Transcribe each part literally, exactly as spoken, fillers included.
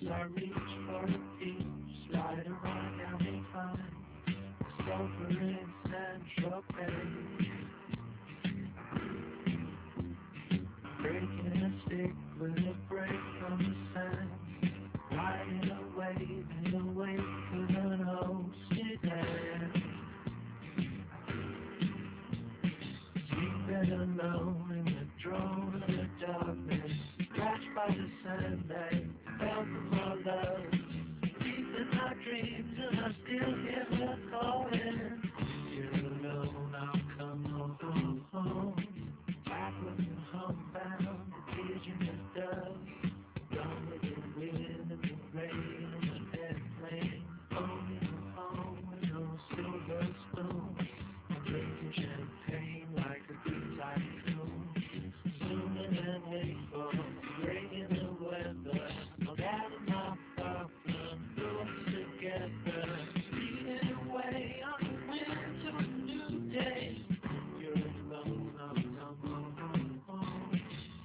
I reach for a piece, slide around down behind the sofa in Central Bay. Breaking a stick with a break from the sand, riding away and away for an ocean land. Sleeping alone in the drone of the darkness, scratched by the Sunday, felt of my love. Deep in my dreams and I still hear her calling. You're alone, I'll come home, home. Backward and homebound, the pigeon is dove. Gone with the wind and the rain and the airplane. Home in the home with no silver spoon. I'm drinking champagne like a good tycoon. Zooming and hateful, bringing the weather. I'm out of my problem, doing together. Speeding away on the wind to a new day. You're alone, I'll come home, home.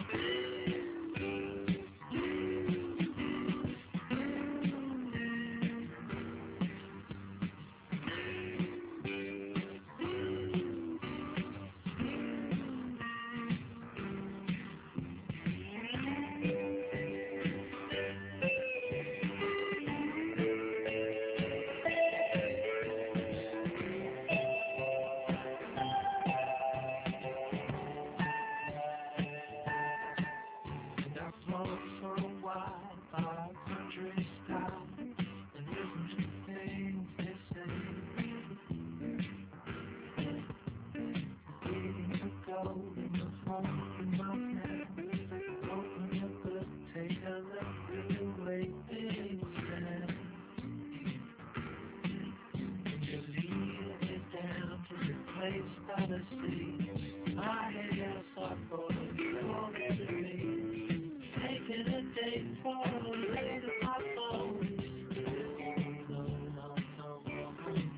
And I float for a while by a country style and listen to things they say. Waiting for gold in the hope in my hand. Open a book, take a look through the way things stand. And you're leading me down to the place by the sea. My hands are full of your to me. Taking a date for a late of my phone. No, no, no, no, no.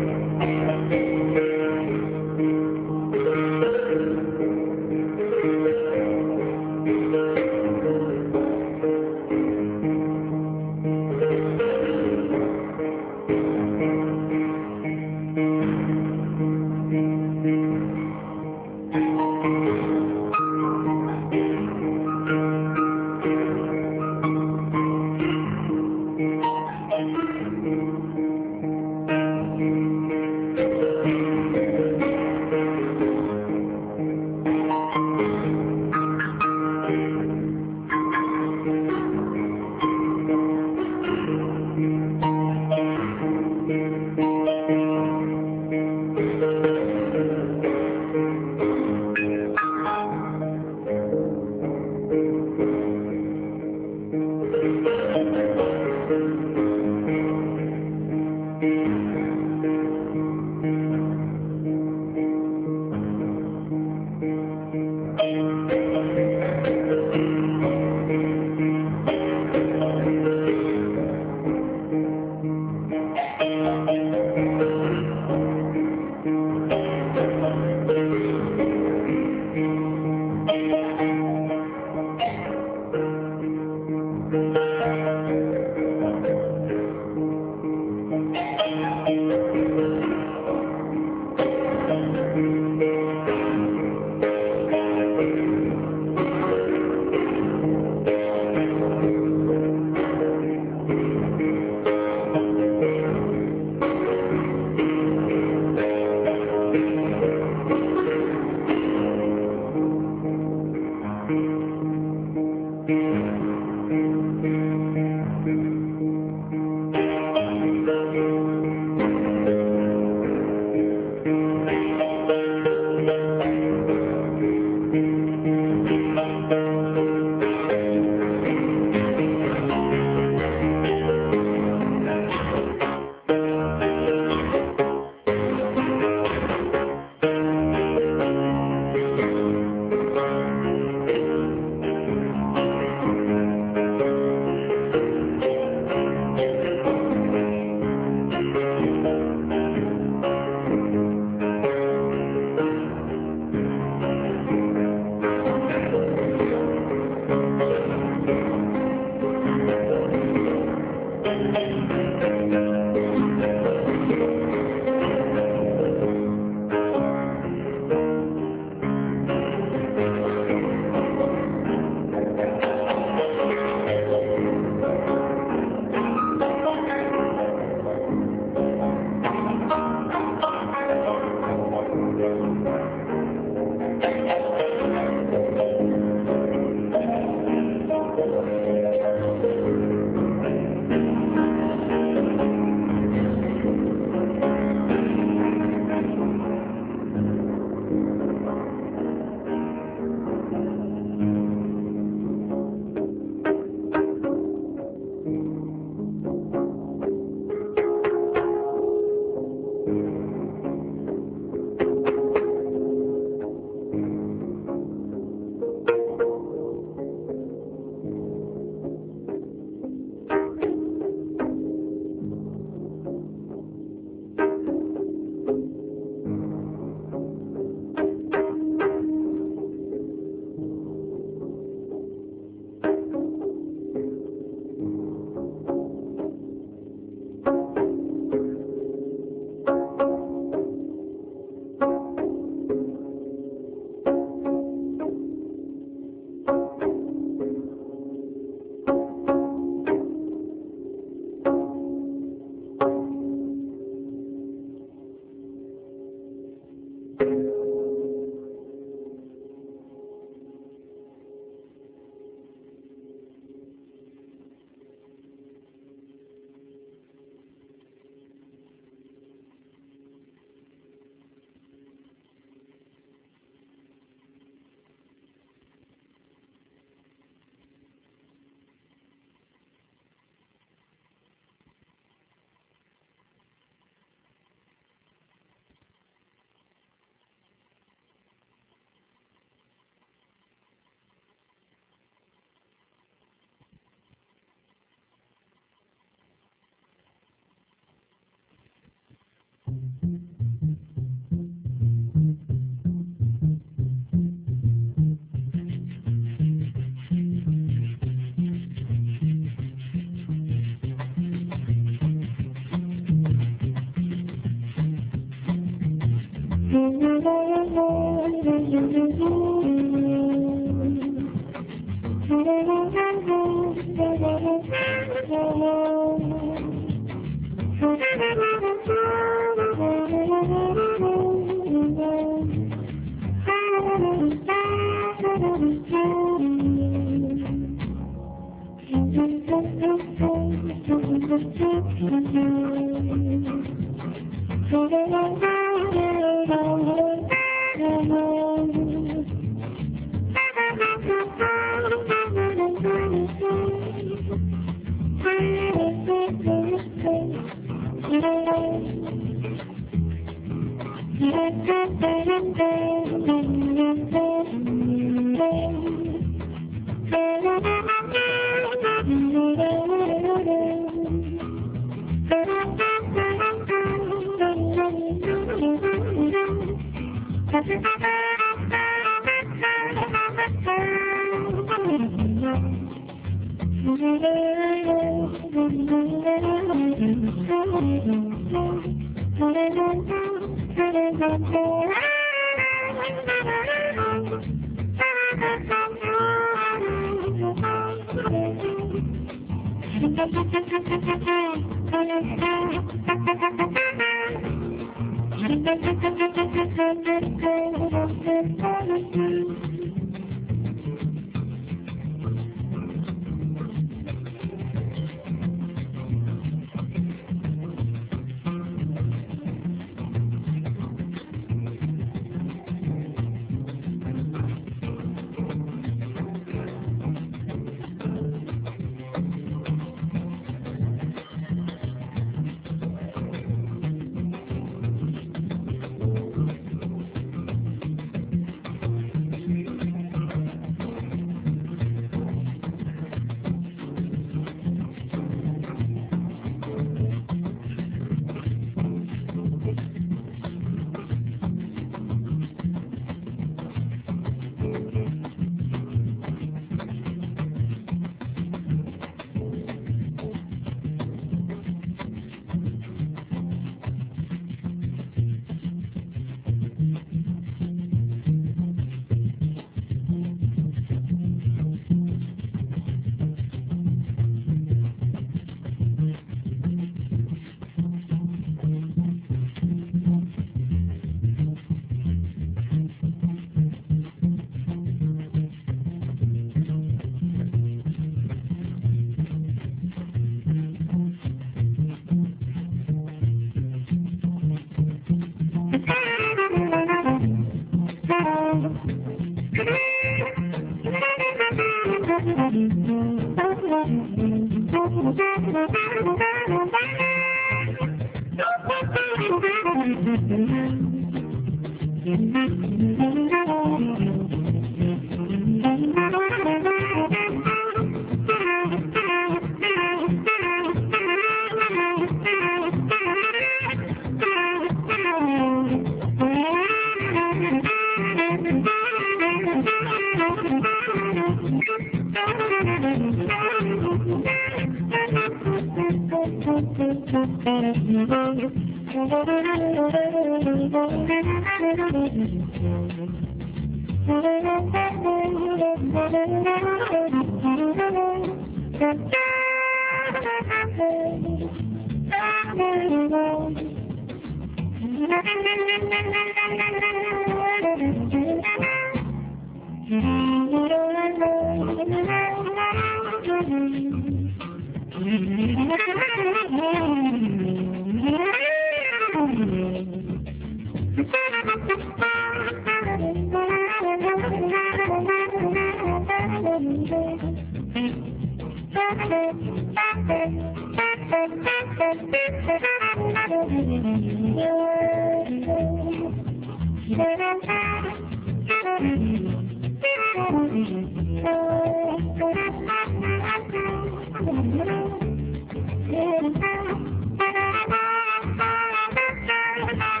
Thank you.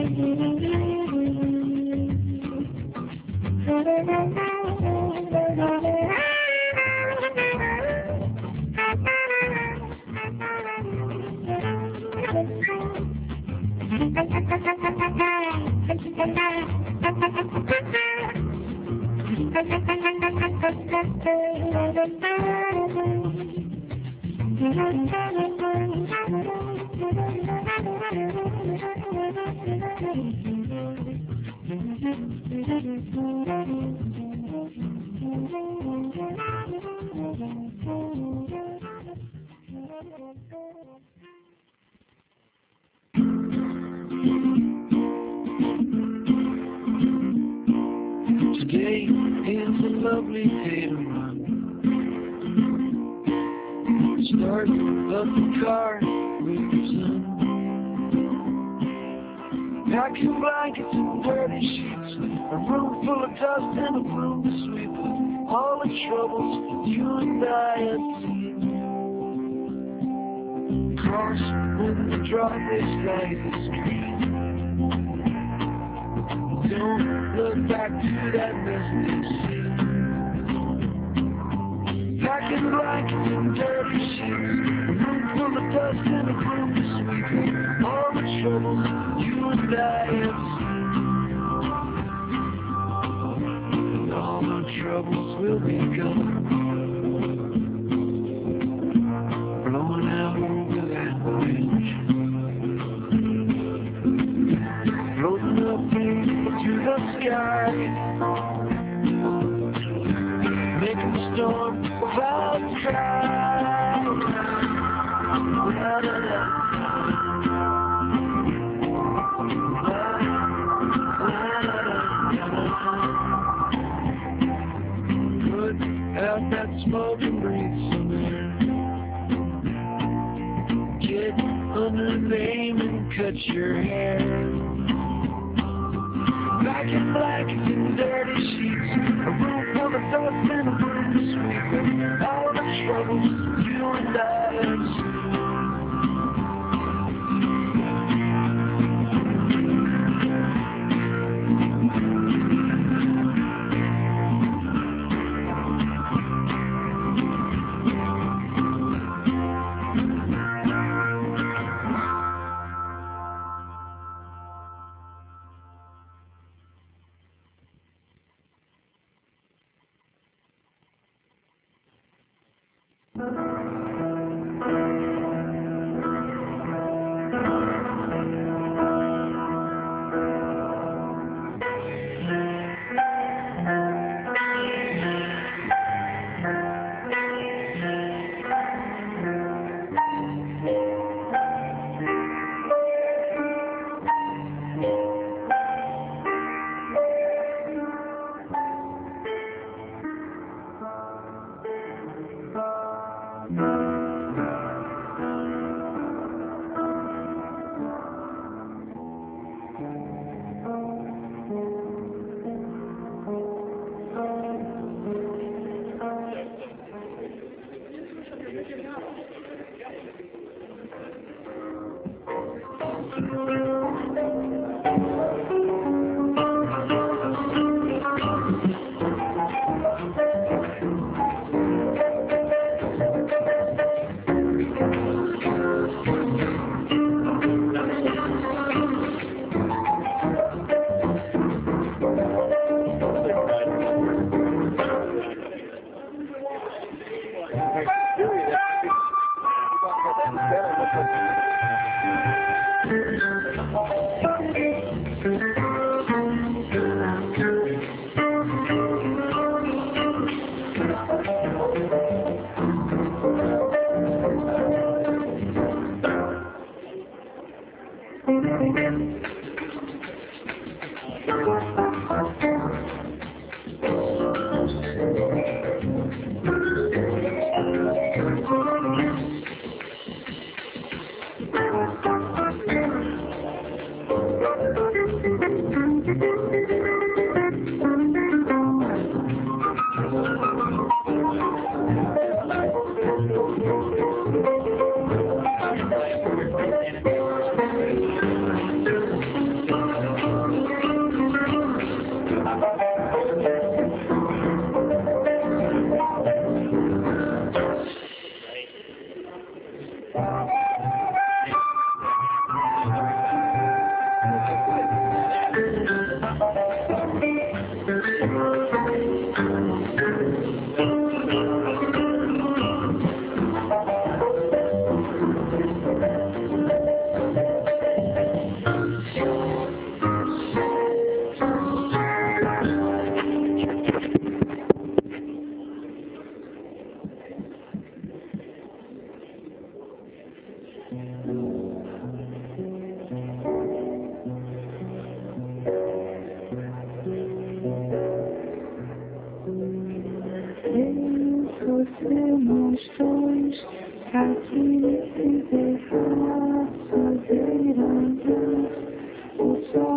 Today is a lovely day to run. Start up the car with the sun. Packing blankets and dirty sheets, a room full of dust and a broom to sweep all the troubles you and I have seen. Cross when the driveway light is green. Don't look back to that misty sea. Packing blankets and dirty sheets, a room full of dust and a broom to sweep all the troubles you and I have seen. And all the troubles will be gone, blowing out over that bridge, floating up to the sky, making the storm clouds dry. La, la, la. Put out that smoke and breathe some air. Get under the name and cut your hair. Back in blankets and dirty sheets, a room full of dust and a broom to sweep all the troubles you and I have seen.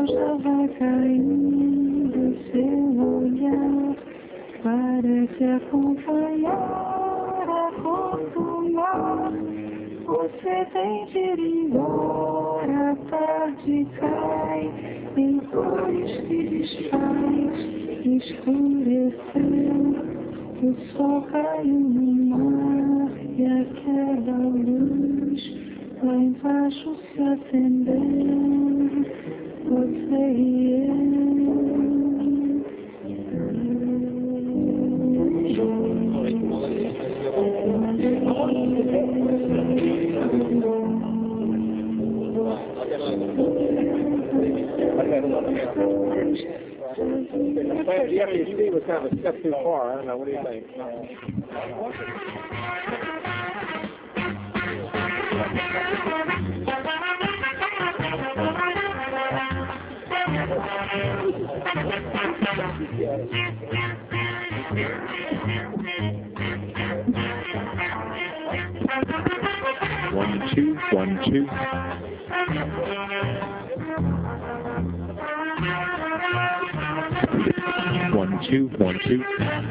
já vai caindo seu olhar para te acompanhar a acostumar. Você tem de ir embora, a tarde cai em cores que desfaz, escureceu, o sol caiu no mar e aquela luz lá embaixo se acendeu, você e The F E C was kind of a step too far. I don't know. What do you think? One, two, one, two. One, two, one, two.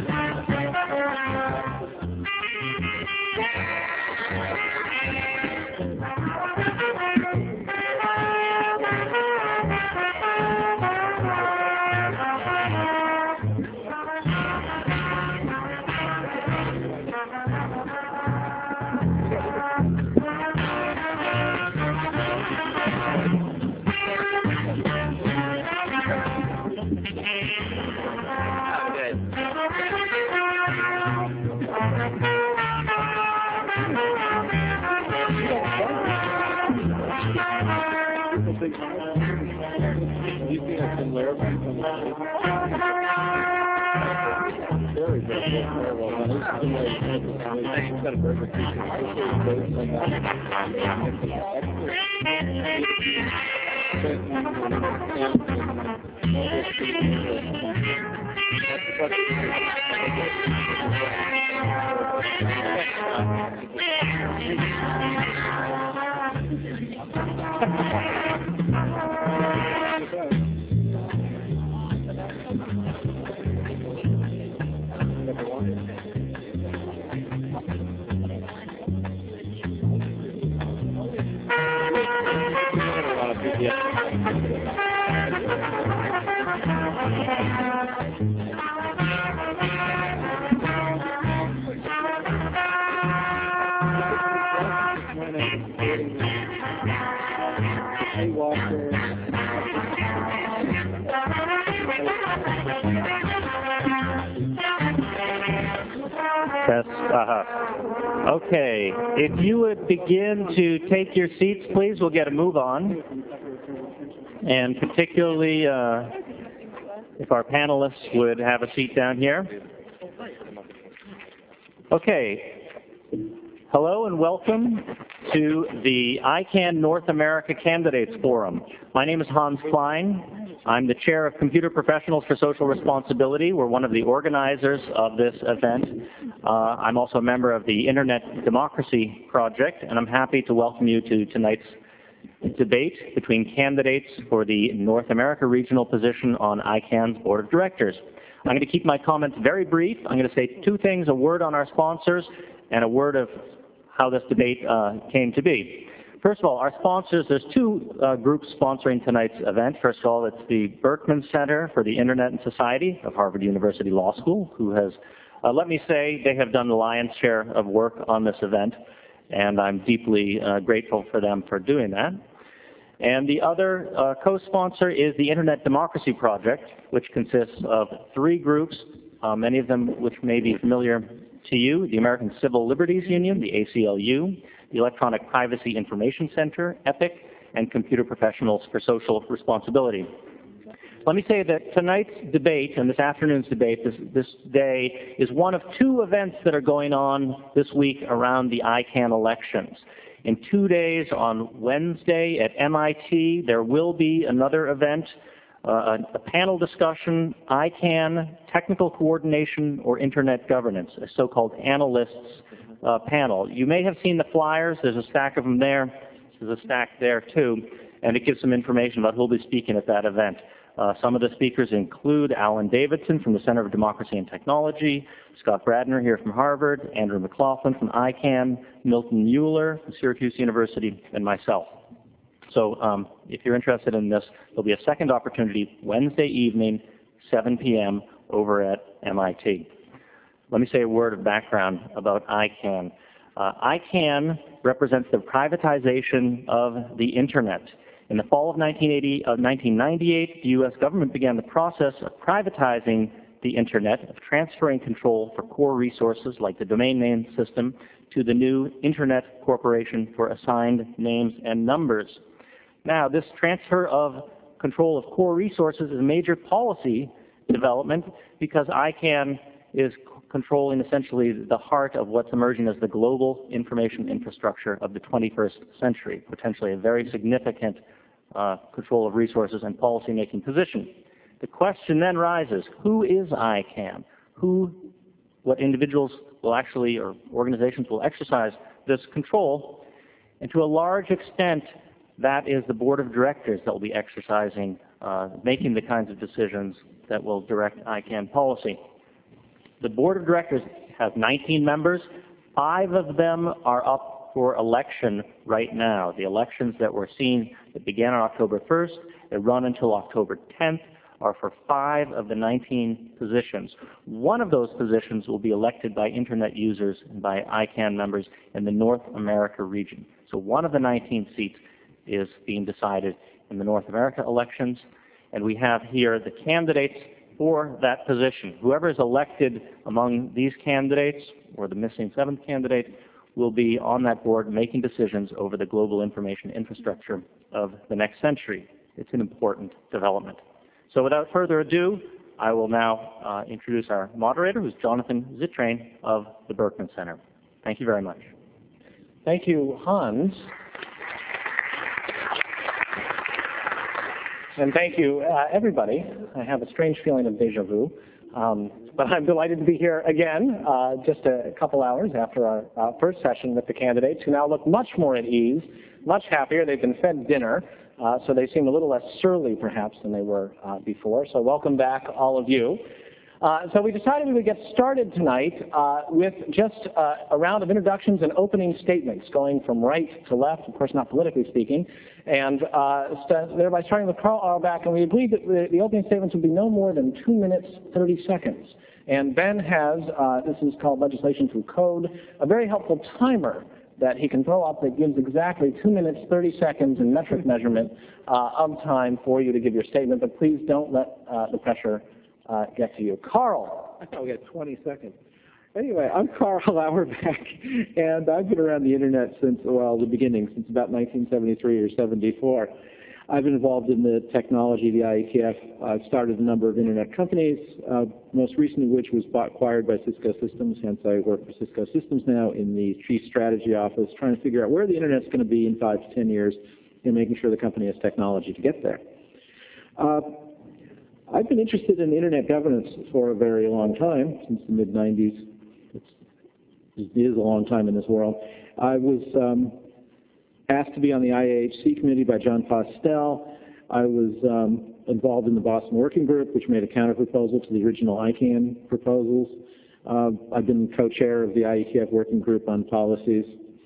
Yes, uh-huh. Okay, if you would begin to take your seats, please, we'll get a move on. And particularly, uh, if our panelists would have a seat down here. Okay, hello and welcome to the I CAN North America Candidates Forum. My name is Hans Klein. I'm the chair of Computer Professionals for Social Responsibility. We're one of the organizers of this event. Uh, I'm also a member of the Internet Democracy Project, and I'm happy to welcome you to tonight's debate between candidates for the North America regional position on I CAN's board of directors. I'm going to keep my comments very brief. I'm going to say two things, a word on our sponsors and a word of how this debate uh, came to be. First of all, our sponsors, there's two uh, groups sponsoring tonight's event. First of all, it's the Berkman Center for the Internet and Society of Harvard University Law School, who has, uh, let me say, they have done the lion's share of work on this event, and I'm deeply uh, grateful for them for doing that. And the other uh, co-sponsor is the Internet Democracy Project, which consists of three groups, uh, many of them which may be familiar to you: the American Civil Liberties Union, the A C L U, the Electronic Privacy Information Center, EPIC, and Computer Professionals for Social Responsibility. Let me say that tonight's debate and this afternoon's debate, this, this day, is one of two events that are going on this week around the I CAN elections. In two days, on Wednesday at M I T, there will be another event, uh, a, a panel discussion, I CAN, Technical Coordination or Internet Governance, a so-called analysts uh, panel. You may have seen the flyers. There's a stack of them there. There's a stack there, too. and it gives some information about who will be speaking at that event. Uh, some of the speakers include Alan Davidson from the Center for Democracy and Technology, Scott Bradner here from Harvard, Andrew McLaughlin from I CANN, Milton Mueller from Syracuse University, and myself. So um, if you're interested in this, there'll be a second opportunity Wednesday evening, seven p m over at M I T. Let me say a word of background about I CANN. Uh, I CANN represents the privatization of the Internet. In the fall of nineteen eighty, uh, nineteen ninety-eight, the U S government began the process of privatizing the Internet, of transferring control for core resources like the domain name system to the new Internet Corporation for Assigned Names and Numbers. Now, this transfer of control of core resources is a major policy development because I CANN is controlling essentially the heart of what's emerging as the global information infrastructure of the twenty-first century, potentially a very significant uh, control of resources and policy-making position. The question then rises, who is I CANN? Who, what individuals will actually, or organizations will exercise this control? And to a large extent, that is the board of directors that will be exercising, uh, making the kinds of decisions that will direct I CANN policy. The board of directors has nineteen members. Five of them are up for election right now. The elections that we're seeing that began on October first, they run until October tenth, are for five of the nineteen positions. One of those positions will be elected by Internet users and by I CANN members in the North America region. So one of the nineteen seats is being decided in the North America elections, and we have here the candidates for that position. Whoever is elected among these candidates, or the missing seventh candidate, will be on that board making decisions over the global information infrastructure of the next century. It's an important development. So without further ado, I will now uh, introduce our moderator, who's Jonathan Zittrain of the Berkman Center. Thank you very much. Thank you, Hans. And thank you, uh, everybody. I have a strange feeling of deja vu, um, but I'm delighted to be here again, uh, just a couple hours after our uh, first session with the candidates, who now look much more at ease, much happier. They've been fed dinner, uh, so they seem a little less surly, perhaps, than they were uh, before. So welcome back, all of you. Uh, so we decided we would get started tonight uh, with just uh, a round of introductions and opening statements, going from right to left, of course not politically speaking, and uh, st thereby starting with Carl Auerbach, and we agreed that the, the opening statements would be no more than two minutes, thirty seconds. And Ben has, uh, this is called Legislation Through Code, a very helpful timer that he can throw up that gives exactly two minutes, thirty seconds in metric measurement uh, of time for you to give your statement, but please don't let uh, the pressure Uh, get to you. Carl. I thought we had twenty seconds. Anyway, I'm Carl Auerbach, and I've been around the Internet since, well, the beginning, since about nineteen seventy-three or seventy-four. I've been involved in the technology, the I E T F. I've started a number of Internet companies, uh, most recently which was bought, acquired by Cisco Systems, hence I work for Cisco Systems now in the Chief Strategy Office, trying to figure out where the Internet's going to be in five to ten years and making sure the company has technology to get there. Uh, I've been interested in Internet governance for a very long time, since the mid nineties. It's, it is a long time in this world. I was um, asked to be on the I A H C committee by John Postel. I was um, involved in the Boston Working Group, which made a counter-proposal to the original I CANN proposals. Uh, I've been co-chair of the I E T F Working Group on policies.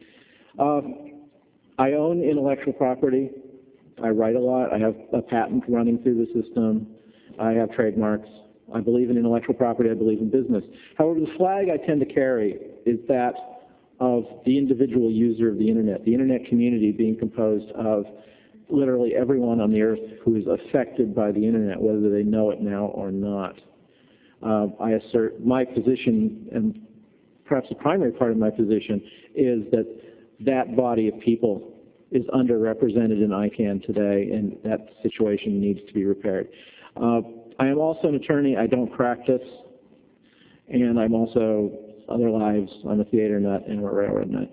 Uh, I own intellectual property. I write a lot. I have a patent running through the system. I have trademarks. I believe in intellectual property. I believe in business. However, the flag I tend to carry is that of the individual user of the Internet, the Internet community being composed of literally everyone on the earth who is affected by the Internet, whether they know it now or not. Uh, I assert my position, and perhaps the primary part of my position, is that that body of people is underrepresented in I CANN today, and that situation needs to be repaired. Uh, I am also an attorney. I don't practice, and I'm also other lives. I'm a theater nut and a railroad nut.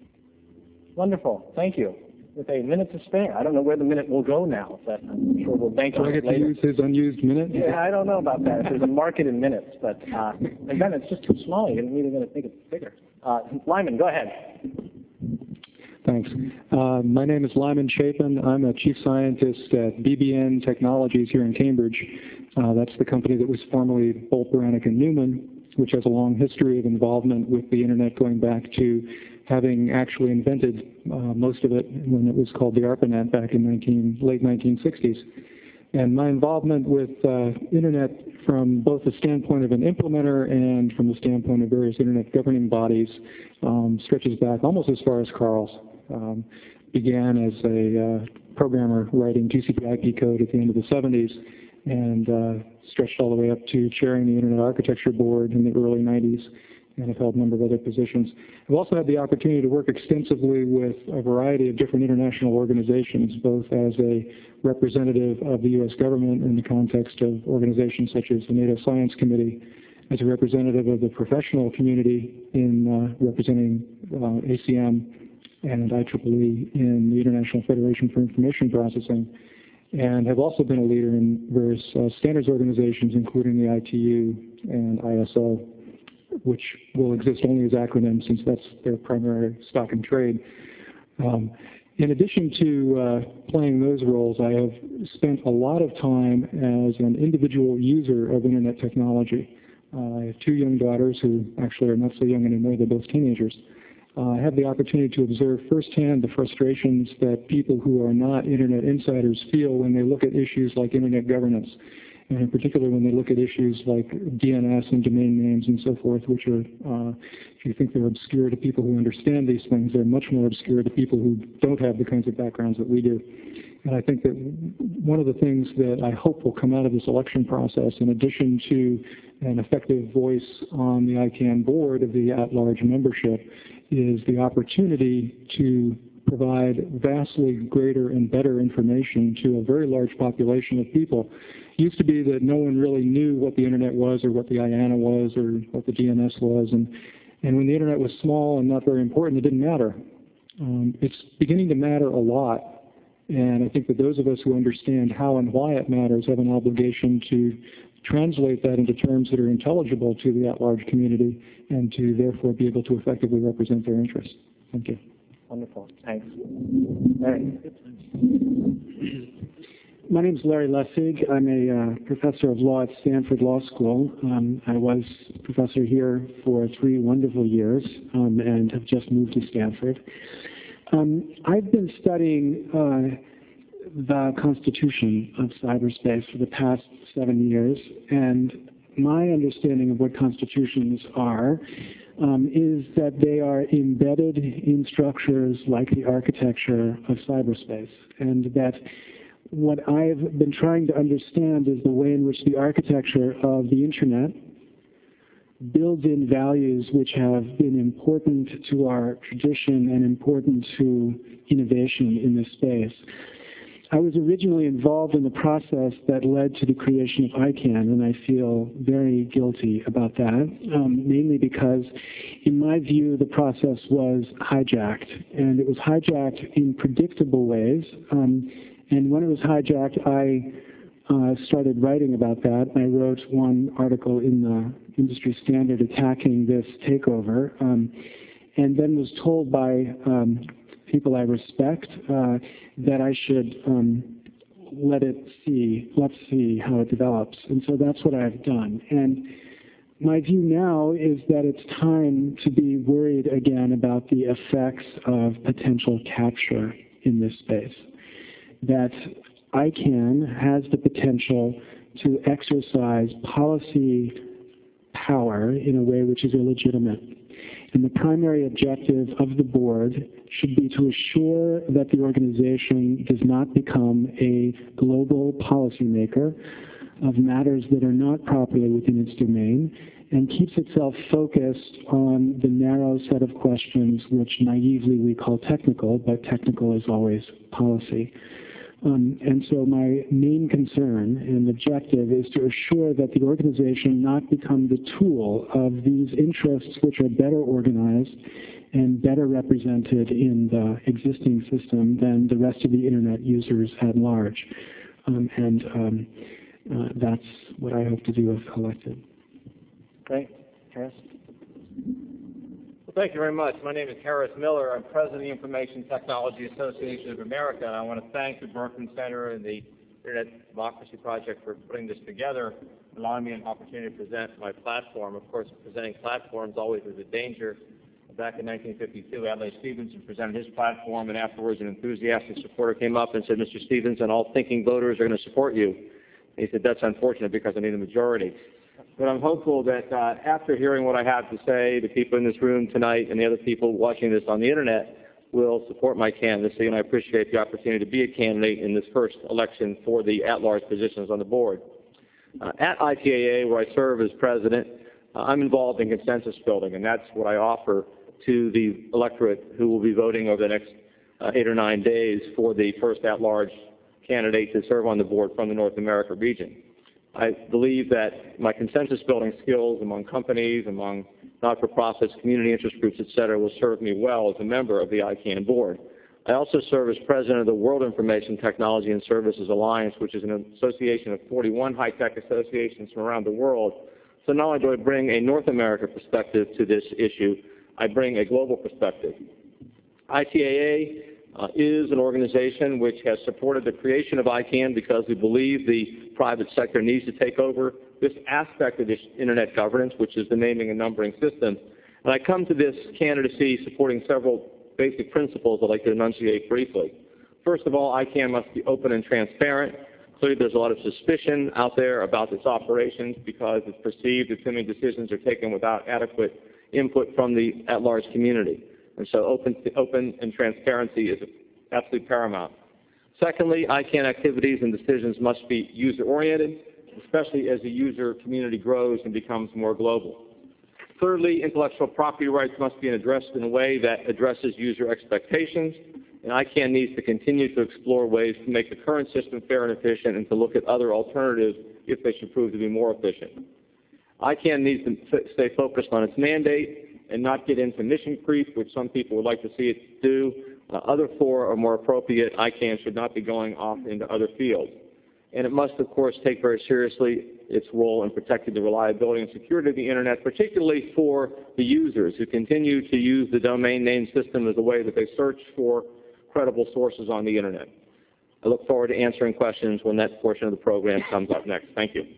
Wonderful. Thank you. With a minute to spare. I don't know where the minute will go now, but I'm sure we'll bank on it later. Do I get to use his unused minute? Yeah, I don't know about that. If there's a market in minutes, but uh, again, it's just too small. You're either going to think it's bigger. Uh, Lyman, go ahead. Thanks. Uh, my name is Lyman Chapin. I'm a chief scientist at B B N Technologies here in Cambridge. Uh, that's the company that was formerly Bolt, Beranek and Newman, which has a long history of involvement with the internet going back to having actually invented uh, most of it when it was called the ARPANET back in nineteen, late nineteen sixties. And my involvement with uh, internet from both the standpoint of an implementer and from the standpoint of various internet governing bodies um, stretches back almost as far as Carl's. Um, began as a uh, programmer writing T C P I P code at the end of the seventies and uh, stretched all the way up to chairing the Internet Architecture Board in the early nineties, and have held a number of other positions. I've also had the opportunity to work extensively with a variety of different international organizations, both as a representative of the U S government in the context of organizations such as the NATO Science Committee, as a representative of the professional community in uh, representing uh, A C M and I triple E in the International Federation for Information Processing, and have also been a leader in various uh, standards organizations, including the I T U and I S O, which will exist only as acronyms since that's their primary stock and trade. Um, in addition to uh, playing those roles, I have spent a lot of time as an individual user of internet technology. Uh, I have two young daughters who actually are not so young anymore, they're both teenagers. Uh, I have the opportunity to observe firsthand the frustrations that people who are not internet insiders feel when they look at issues like internet governance, and in particular when they look at issues like D N S and domain names and so forth, which are, uh, if you think they're obscure to people who understand these things, they're much more obscure to people who don't have the kinds of backgrounds that we do. And I think that one of the things that I hope will come out of this election process, in addition to an effective voice on the I CANN board of the at-large membership, is the opportunity to provide vastly greater and better information to a very large population of people. It used to be that no one really knew what the internet was or what the I A N A was or what the D N S was, and, and when the internet was small and not very important, it didn't matter. Um, it's beginning to matter a lot, and I think that those of us who understand how and why it matters have an obligation to translate that into terms that are intelligible to the at-large community and to therefore be able to effectively represent their interests. Thank you. Wonderful. Thanks. Larry. My name is Larry Lessig. I'm a uh, professor of law at Stanford Law School. Um, I was professor here for three wonderful years um, and have just moved to Stanford. Um, I've been studying uh, the constitution of cyberspace for the past seven years, and my understanding of what constitutions are um, is that they are embedded in structures like the architecture of cyberspace, and that what I've been trying to understand is the way in which the architecture of the internet builds in values which have been important to our tradition and important to innovation in this space. I was originally involved in the process that led to the creation of I CANN, and I feel very guilty about that, um, mainly because, in my view, the process was hijacked, and it was hijacked in predictable ways. Um, and when it was hijacked, I uh, started writing about that. I wrote one article in the Industry Standard attacking this takeover, um, and then was told by um, people I respect uh, that I should um, let it see, let's see how it develops. And so that's what I've done. And my view now is that it's time to be worried again about the effects of potential capture in this space. That I CANN has the potential to exercise policy power in a way which is illegitimate. And the primary objective of the board should be to assure that the organization does not become a global policymaker of matters that are not properly within its domain, and keeps itself focused on the narrow set of questions which naively we call technical, but technical is always policy. Um, and so my main concern and objective is to assure that the organization not become the tool of these interests which are better organized and better represented in the existing system than the rest of the internet users at large. Um, and um, uh, that's what I hope to do if elected. Great. Harris? Well, thank you very much. My name is Harris Miller. I'm president of the Information Technology Association of America, and I want to thank the Berkman Center and the Internet Democracy Project for putting this together, allowing me an opportunity to present my platform. Of course, presenting platforms always is a danger. Back in nineteen fifty-two, Adlai Stevenson presented his platform, and afterwards an enthusiastic supporter came up and said, Mister Stevenson, all thinking voters are going to support you. And he said, that's unfortunate because I need a majority. But I'm hopeful that uh, after hearing what I have to say, the people in this room tonight and the other people watching this on the Internet will support my candidacy, and I appreciate the opportunity to be a candidate in this first election for the at-large positions on the board. Uh, at I T A A, where I serve as president, uh, I'm involved in consensus building, and that's what I offer to the electorate who will be voting over the next uh, eight or nine days for the first at-large candidate to serve on the board from the North America region. I believe that my consensus building skills among companies, among not-for-profits, community interest groups, et cetera, will serve me well as a member of the I CANN board. I also serve as president of the World Information Technology and Services Alliance, which is an association of forty-one high-tech associations from around the world. So not only do I bring a North America perspective to this issue, I bring a global perspective. I T A A uh, is an organization which has supported the creation of I CANN because we believe the private sector needs to take over this aspect of this Internet governance, which is the naming and numbering system. And I come to this candidacy supporting several basic principles I'd like to enunciate briefly. First of all, I CANN must be open and transparent. Clearly, there's a lot of suspicion out there about its operations because it's perceived that too many decisions are taken without adequate input from the at-large community. And so open, open and transparency is absolutely paramount. Secondly, I CANN activities and decisions must be user-oriented, especially as the user community grows and becomes more global. Thirdly, intellectual property rights must be addressed in a way that addresses user expectations, and I CANN needs to continue to explore ways to make the current system fair and efficient and to look at other alternatives if they should prove to be more efficient. I CANN needs to stay focused on its mandate and not get into mission creep, which some people would like to see it do. Uh, other four are more appropriate. I CANN should not be going off into other fields. And it must, of course, take very seriously its role in protecting the reliability and security of the Internet, particularly for the users who continue to use the domain name system as a way that they search for credible sources on the Internet. I look forward to answering questions when that portion of the program comes up next. Thank you.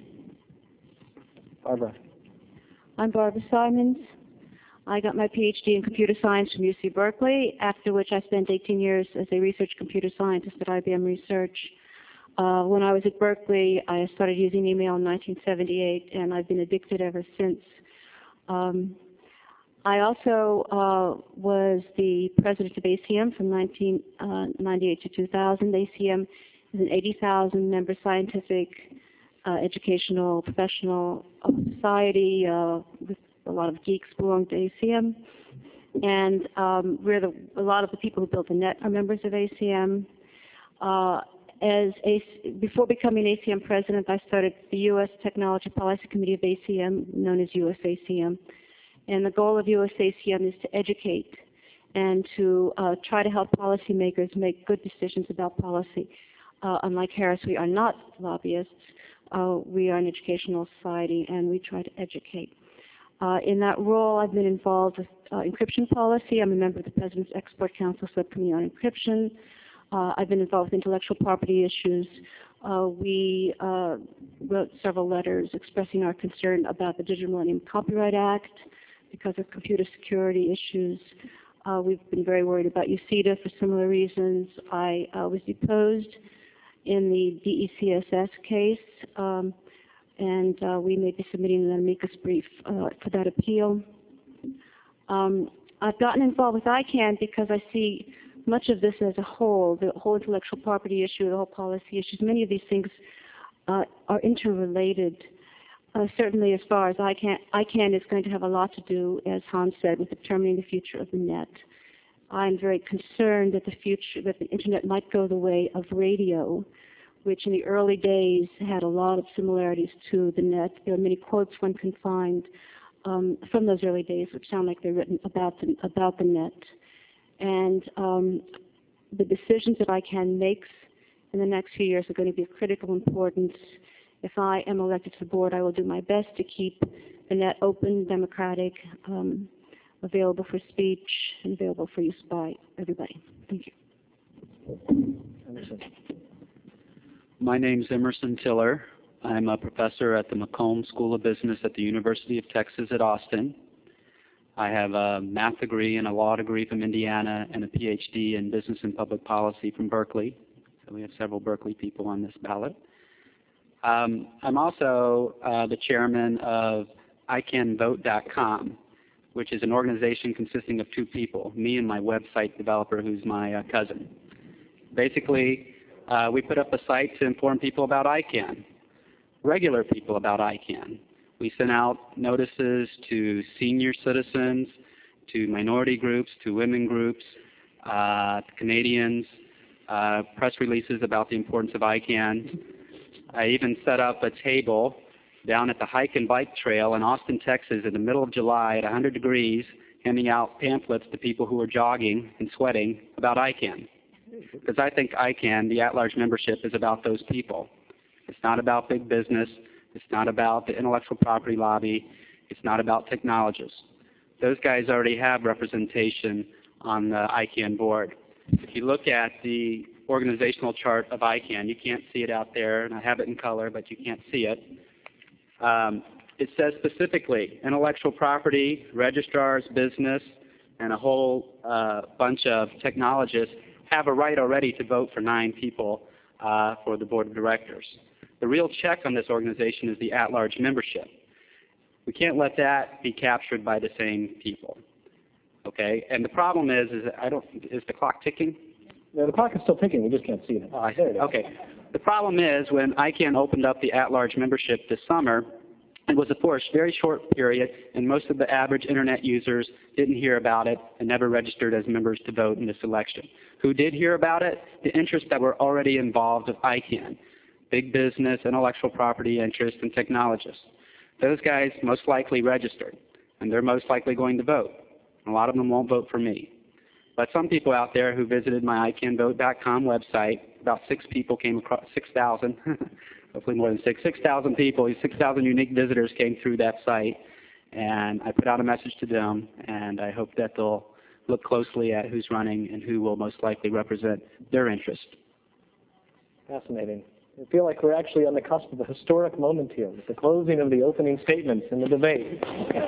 Barbara. I'm Barbara Simons. I got my P H D in computer science from U C Berkeley, after which I spent eighteen years as a research computer scientist at I B M Research. Uh, when I was at Berkeley, I started using email in nineteen seventy-eight, and I've been addicted ever since. Um, I also uh, was the president of A C M from nineteen ninety-eight to two thousand. A C M is an eighty thousand member scientific, uh, educational, professional uh, society uh, with a lot of geeks belong to A C M. And um, we're the, a lot of the people who built the net are members of A C M. Uh, As a, before becoming A C M president, I started the U S Technology Policy Committee of A C M, known as U S A C M. And the goal of U S A C M is to educate and to uh, try to help policymakers make good decisions about policy. Uh, unlike Harris, we are not lobbyists. Uh, we are an educational society, and we try to educate. Uh, in that role, I've been involved with uh, encryption policy. I'm a member of the President's Export Council Subcommittee on Encryption. Uh, I've been involved with intellectual property issues. Uh, we uh, wrote several letters expressing our concern about the Digital Millennium Copyright Act because of computer security issues. Uh, we've been very worried about U C I D A for similar reasons. I uh, was deposed in the D E C S S case, um, and uh, we may be submitting an amicus brief uh, for that appeal. Um, I've gotten involved with I CANN because I see much of this as a whole, the whole intellectual property issue, the whole policy issues. Many of these things uh, are interrelated. Uh, certainly as far as I CANN, I CANN is going to have a lot to do, as Hans said, with determining the future of the net. I'm very concerned that the future, that the Internet might go the way of radio, which in the early days had a lot of similarities to the net. There are many quotes one can find um, from those early days which sound like they're written about the, about the net. And um, the decisions that I CANN makes in the next few years are going to be of critical importance. If I am elected to the board, I will do my best to keep the net open, democratic, um, available for speech, and available for use by everybody. Thank you. My name's Emerson Tiller. I'm a professor at the McComb School of Business at the University of Texas at Austin. I have a math degree and a law degree from Indiana and a P H D in business and public policy from Berkeley. So we have several Berkeley people on this ballot. Um, I'm also uh, the chairman of I can vote dot com, which is an organization consisting of two people, me and my website developer who's my uh, cousin. Basically, uh, we put up a site to inform people about I CAN, regular people about I CAN. We sent out notices to senior citizens, to minority groups, to women groups, uh, to Canadians, uh, press releases about the importance of I CAN. I even set up a table down at the hike and bike trail in Austin, Texas in the middle of July at one hundred degrees, handing out pamphlets to people who are jogging and sweating about I CAN. Because I think I CAN, the at-large membership, is about those people. It's not about big business. It's not about the intellectual property lobby. It's not about technologists. Those guys already have representation on the I CAN board. If you look at the organizational chart of I CAN, you can't see it out there, and I have it in color, but you can't see it. Um, it says specifically intellectual property, registrars, business, and a whole uh, bunch of technologists have a right already to vote for nine people uh, for the board of directors. The real check on this organization is the at-large membership. We can't let that be captured by the same people. Okay? And the problem is, is I don't, is the clock ticking? Yeah, the clock is still ticking. We just can't see it. Oh, I see. Okay. The problem is when I CAN opened up the at-large membership this summer, it was for a very short period, and most of the average Internet users didn't hear about it and never registered as members to vote in this election. Who did hear about it? The interests that were already involved with I CAN. Big business, intellectual property interests, and technologists. Those guys most likely registered, and they're most likely going to vote. A lot of them won't vote for me. But some people out there who visited my I can vote dot com website, about six people came across, six thousand, hopefully more than six, six thousand people, six thousand unique visitors came through that site, and I put out a message to them, and I hope that they'll look closely at who's running and who will most likely represent their interest. Fascinating. I feel like we're actually on the cusp of a historic moment here, with the closing of the opening statements in the debate.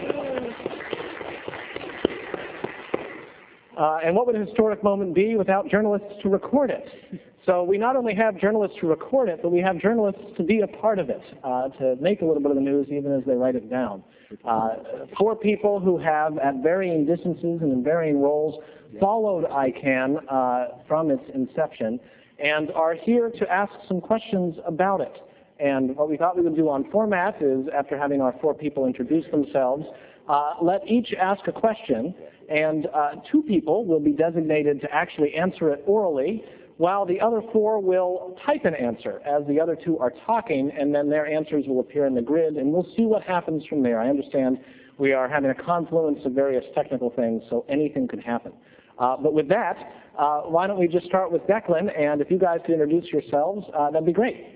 Uh, and what would a historic moment be without journalists to record it? So we not only have journalists to record it, but we have journalists to be a part of it, uh, to make a little bit of the news even as they write it down. Uh, four people who have, at varying distances and in varying roles, followed I CAN uh, from its inception, and are here to ask some questions about it. And what we thought we would do on format is, after having our four people introduce themselves, uh, let each ask a question, and uh, two people will be designated to actually answer it orally, while the other four will type an answer as the other two are talking, and then their answers will appear in the grid, and we'll see what happens from there. I understand we are having a confluence of various technical things, so anything could happen. Uh, but with that, uh, why don't we just start with Declan, and if you guys could introduce yourselves, uh, that'd be great.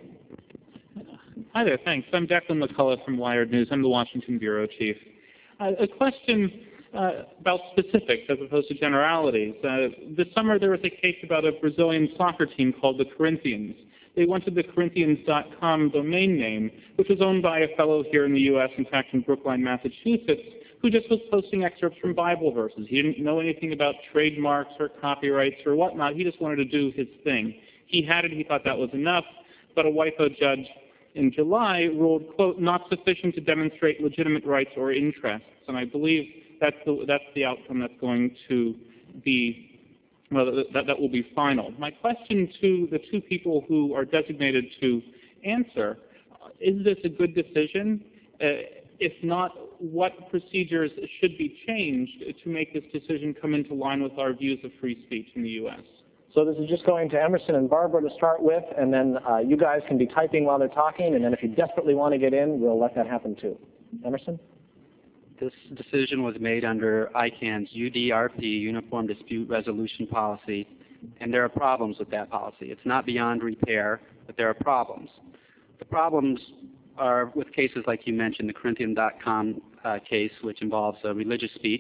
Hi there, thanks. I'm Declan McCullough from Wired News. I'm the Washington Bureau Chief. Uh, a question uh, about specifics as opposed to generalities. Uh, this summer there was a case about a Brazilian soccer team called the Corinthians. They wanted the Corinthians dot com domain name, which was owned by a fellow here in the U S, in fact in Brookline, Massachusetts, who just was posting excerpts from Bible verses. He didn't know anything about trademarks or copyrights or whatnot. He just wanted to do his thing. He had it. He thought that was enough. But a W I P O judge in July ruled, quote, not sufficient to demonstrate legitimate rights or interests. And I believe that's the, that's the outcome that's going to be, well, that, that will be final. My question to the two people who are designated to answer, is this a good decision? Uh, if not, what procedures should be changed to make this decision come into line with our views of free speech in the U S? So this is just going to Emerson and Barbara to start with, and then uh, you guys can be typing while they're talking, and then if you desperately want to get in, we'll let that happen too. Emerson? This decision was made under I CAN's U D R P, Uniform Dispute Resolution Policy, and there are problems with that policy. It's not beyond repair, but there are problems. The problems are with cases like you mentioned, the Corinthian dot com uh, case, which involves uh, religious speech,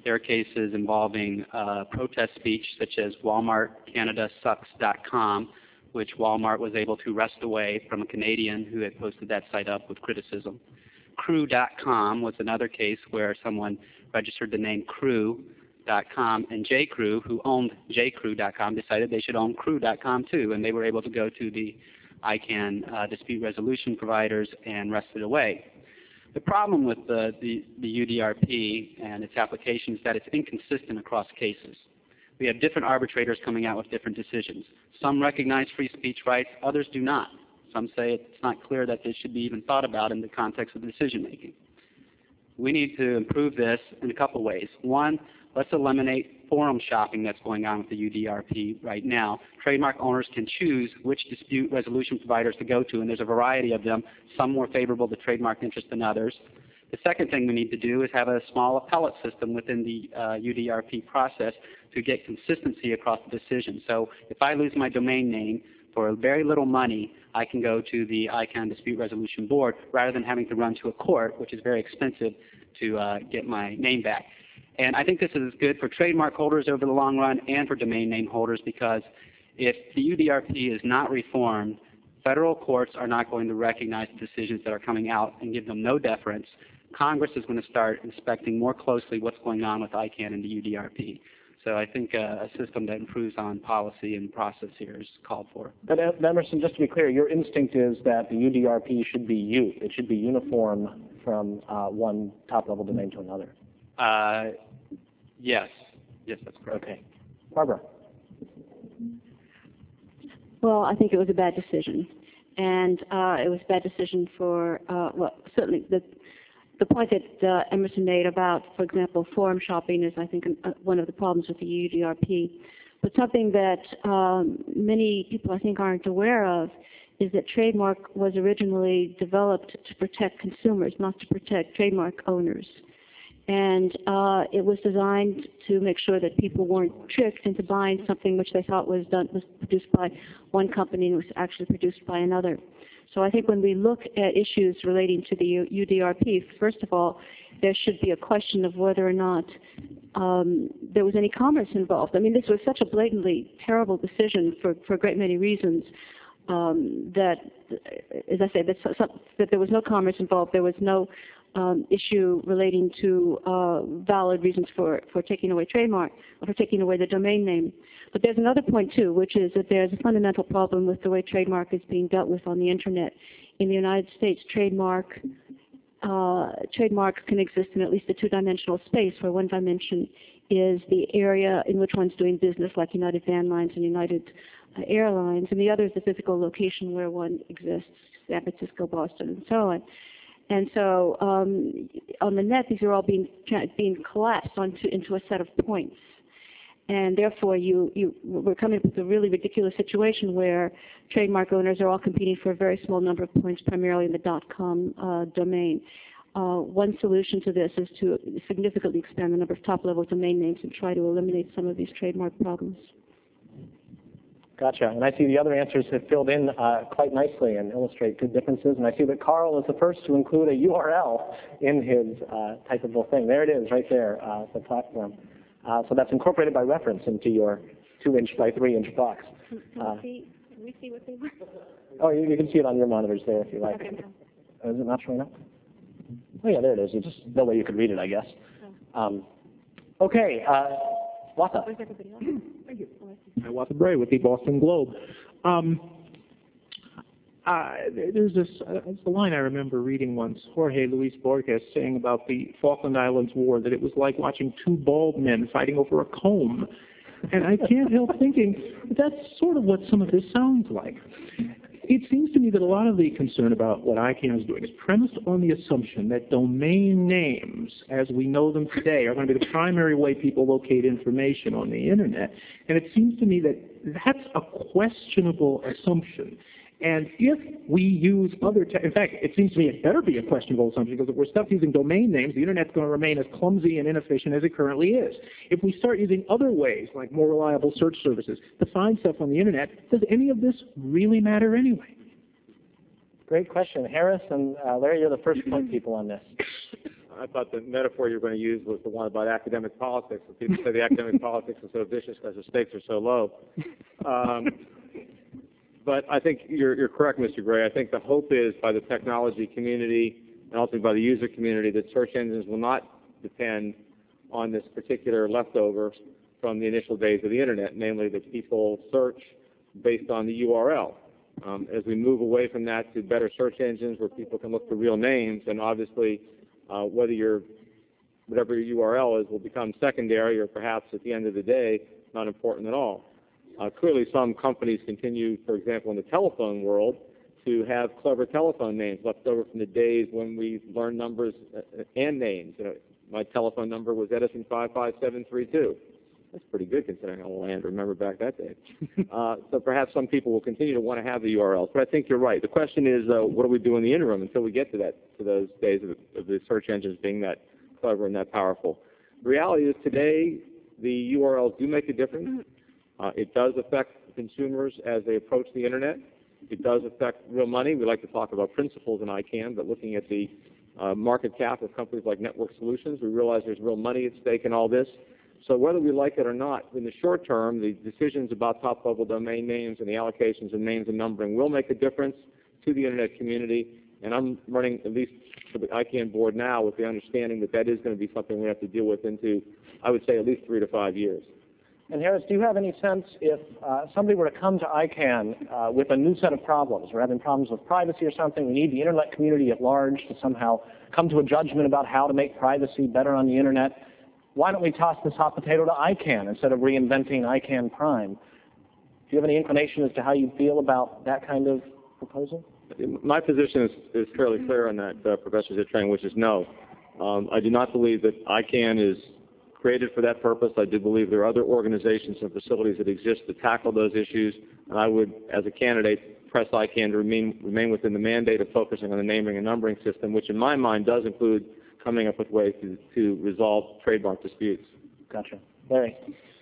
There are cases involving uh, protest speech, such as Walmart Canada Sucks dot com, which Walmart was able to wrest away from a Canadian who had posted that site up with criticism. Crew dot com was another case where someone registered the name Crew dot com, and J Crew, who owned J Crew dot com, decided they should own Crew dot com too, and they were able to go to the I CANN uh, dispute resolution providers and wrest it away. The problem with the, the, the U D R P and its application is that it's inconsistent across cases. We have different arbitrators coming out with different decisions. Some recognize free speech rights, others do not. Some say it's not clear that this should be even thought about in the context of decision making. We need to improve this in a couple ways. One, let's eliminate forum shopping that's going on with the U D R P right now. Trademark owners can choose which dispute resolution providers to go to, and there's a variety of them, some more favorable to trademark interest than others. The second thing we need to do is have a small appellate system within the uh, U D R P process to get consistency across the decision. So if I lose my domain name for very little money, I can go to the I CANN Dispute Resolution Board rather than having to run to a court, which is very expensive to uh, get my name back. And I think this is good for trademark holders over the long run and for domain name holders, because if the U D R P is not reformed, federal courts are not going to recognize the decisions that are coming out and give them no deference. Congress is going to start inspecting more closely what's going on with I CANN and the U D R P. So I think uh, a system that improves on policy and process here is called for. But uh, Emerson, just to be clear, your instinct is that the U D R P should be U. It should be uniform from uh, one top-level domain to another. Uh, yes. Yes, that's correct. Okay. Barbara. Well, I think it was a bad decision. And uh, it was a bad decision for, uh, well, certainly the The point that uh, Emerson made about, for example, forum shopping is, I think, uh, one of the problems with the U D R P. But something that um, many people, I think, aren't aware of is that trademark was originally developed to protect consumers, not to protect trademark owners. And uh, it was designed to make sure that people weren't tricked into buying something which they thought was done was produced by one company and was actually produced by another. So I think when we look at issues relating to the U D R P, first of all, there should be a question of whether or not um, there was any commerce involved. I mean, this was such a blatantly terrible decision for, for a great many reasons um, that, as I said, that, that there was no commerce involved. There was no um, issue relating to uh, valid reasons for, for taking away trademark or for taking away the domain name. But there's another point, too, which is that there's a fundamental problem with the way trademark is being dealt with on the Internet. In the United States, trademark uh, trademarks can exist in at least a two-dimensional space, where one dimension is the area in which one's doing business, like United Van Lines and United uh, Airlines, and the other is the physical location where one exists, San Francisco, Boston, and so on. And so um, on the net, these are all being, being collapsed onto, into a set of points. And therefore, you, you, we're coming up with a really ridiculous situation where trademark owners are all competing for a very small number of points, primarily in the .com uh, domain. Uh, one solution to this is to significantly expand the number of top-level domain names and try to eliminate some of these trademark problems. Gotcha. And I see the other answers have filled in uh, quite nicely and illustrate good differences. And I see that Carl is the first to include a U R L in his uh, typeable thing. There it is, right there, uh, the platform. Uh, so that's incorporated by reference into your two-inch by three-inch box. Can we, Uh, see, can we see what they were? oh, you, you can see it on your monitors there if you like. Okay. Oh, is it not showing up? Oh, yeah, there it is. You just no way you could read it, I guess. Um, okay, uh, Watha. Where's everybody else? Thank you. I'm Watha Bray with the Boston Globe. Um, uh, there's this uh, it's a line I remember reading once, Jorge Luis Borges saying about the Falkland Islands War, that it was like watching two bald men fighting over a comb. And I can't help thinking that's sort of what some of this sounds like. It seems to me that a lot of the concern about what I CANN is doing is premised on the assumption that domain names, as we know them today, are going to be the primary way people locate information on the Internet. And it seems to me that that's a questionable assumption. And if we use other, te- in fact, it seems to me it better be a questionable assumption, because if we're stuck using domain names, the Internet's going to remain as clumsy and inefficient as it currently is. If we start using other ways, like more reliable search services, to find stuff on the Internet, does any of this really matter anyway? Great question. Harris and uh, Larry, you're the first point people on this. I thought the metaphor you were going to use was the one about academic politics. When people say the academic politics is so vicious because the stakes are so low. Um, but I think you're, you're correct, Mister Gray. I think the hope is by the technology community and ultimately by the user community that search engines will not depend on this particular leftover from the initial days of the Internet, namely that people search based on the U R L. Um, as we move away from that to better search engines where people can look for real names, and obviously uh, whether your whatever your U R L is will become secondary or perhaps at the end of the day not important at all. Uh, clearly some companies continue, for example, in the telephone world, to have clever telephone names left over from the days when we learned numbers and names. You know, my telephone number was Edison five five seven three two. That's pretty good considering how old I am to remember back that day. Uh, so perhaps some people will continue to want to have the U R Ls. But I think you're right. The question is, uh, what do we do in the interim until we get to that, to those days of, of the search engines being that clever and that powerful? The reality is today the U R Ls do make a difference. Uh, it does affect consumers as they approach the Internet. It does affect real money. We like to talk about principles in I CANN, but looking at the uh, market cap of companies like Network Solutions, we realize there's real money at stake in all this. So whether we like it or not, in the short term, the decisions about top-level domain names and the allocations of names and numbering will make a difference to the Internet community. And I'm running, at least for the I CANN board now, with the understanding that that is going to be something we have to deal with into, I would say, at least three to five years. And Harris, do you have any sense if uh, somebody were to come to I CANN uh, with a new set of problems? We're having problems with privacy or something. We need the Internet community at large to somehow come to a judgment about how to make privacy better on the Internet. Why don't we toss this hot potato to I CANN instead of reinventing I CANN Prime? Do you have any inclination as to how you feel about that kind of proposal? My position is, is fairly clear on that, uh, Professor Zittrain, which is no. Um, I do not believe that I CANN is created for that purpose. I do believe there are other organizations and facilities that exist to tackle those issues, and I would, as a candidate, press I CANN to remain, remain within the mandate of focusing on the naming and numbering system, which in my mind does include coming up with ways to, to resolve trademark disputes. Gotcha. Larry?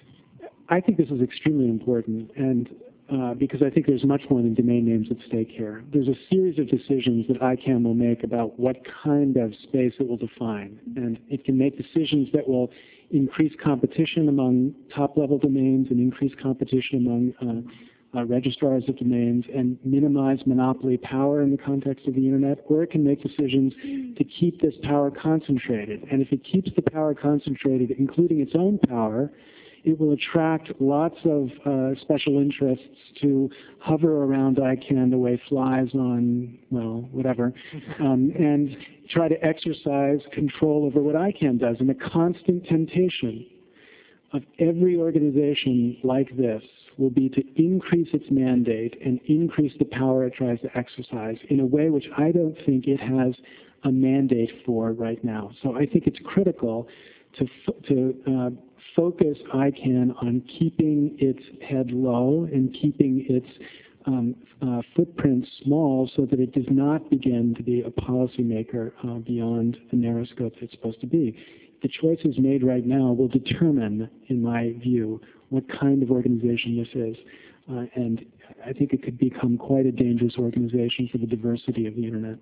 I think this is extremely important, and uh, because I think there's much more than domain names at stake here. There's a series of decisions that I CANN will make about what kind of space it will define, and it can make decisions that will increase competition among top-level domains and increase competition among uh, Uh, registrars of domains and minimize monopoly power in the context of the Internet, or it can make decisions to keep this power concentrated. And if it keeps the power concentrated, including its own power, it will attract lots of uh, special interests to hover around I CANN the way flies on, well, whatever, um, and try to exercise control over what I CANN does. And the constant temptation of every organization like this will be to increase its mandate and increase the power it tries to exercise in a way which I don't think it has a mandate for right now. So I think it's critical to, to uh, focus I CANN on keeping its head low and keeping its um, uh, footprint small so that it does not begin to be a policymaker uh, beyond the narrow scope it's supposed to be. The choices made right now will determine, in my view, what kind of organization this is. Uh, and I think it could become quite a dangerous organization for the diversity of the Internet.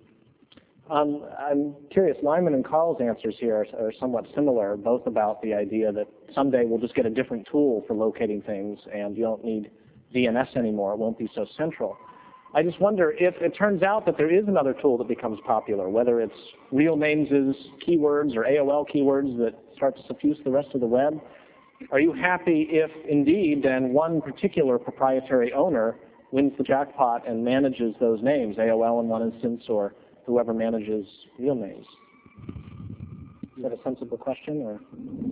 Um, I'm curious, Lyman and Carl's answers here are, are somewhat similar, both about the idea that someday we'll just get a different tool for locating things and you don't need D N S anymore. It won't be so central. I just wonder if it turns out that there is another tool that becomes popular, whether it's real names' keywords or A O L keywords that start to suffuse the rest of the web. Are you happy if indeed then one particular proprietary owner wins the jackpot and manages those names, A O L in one instance or whoever manages real names? Is that a sensible question? Or?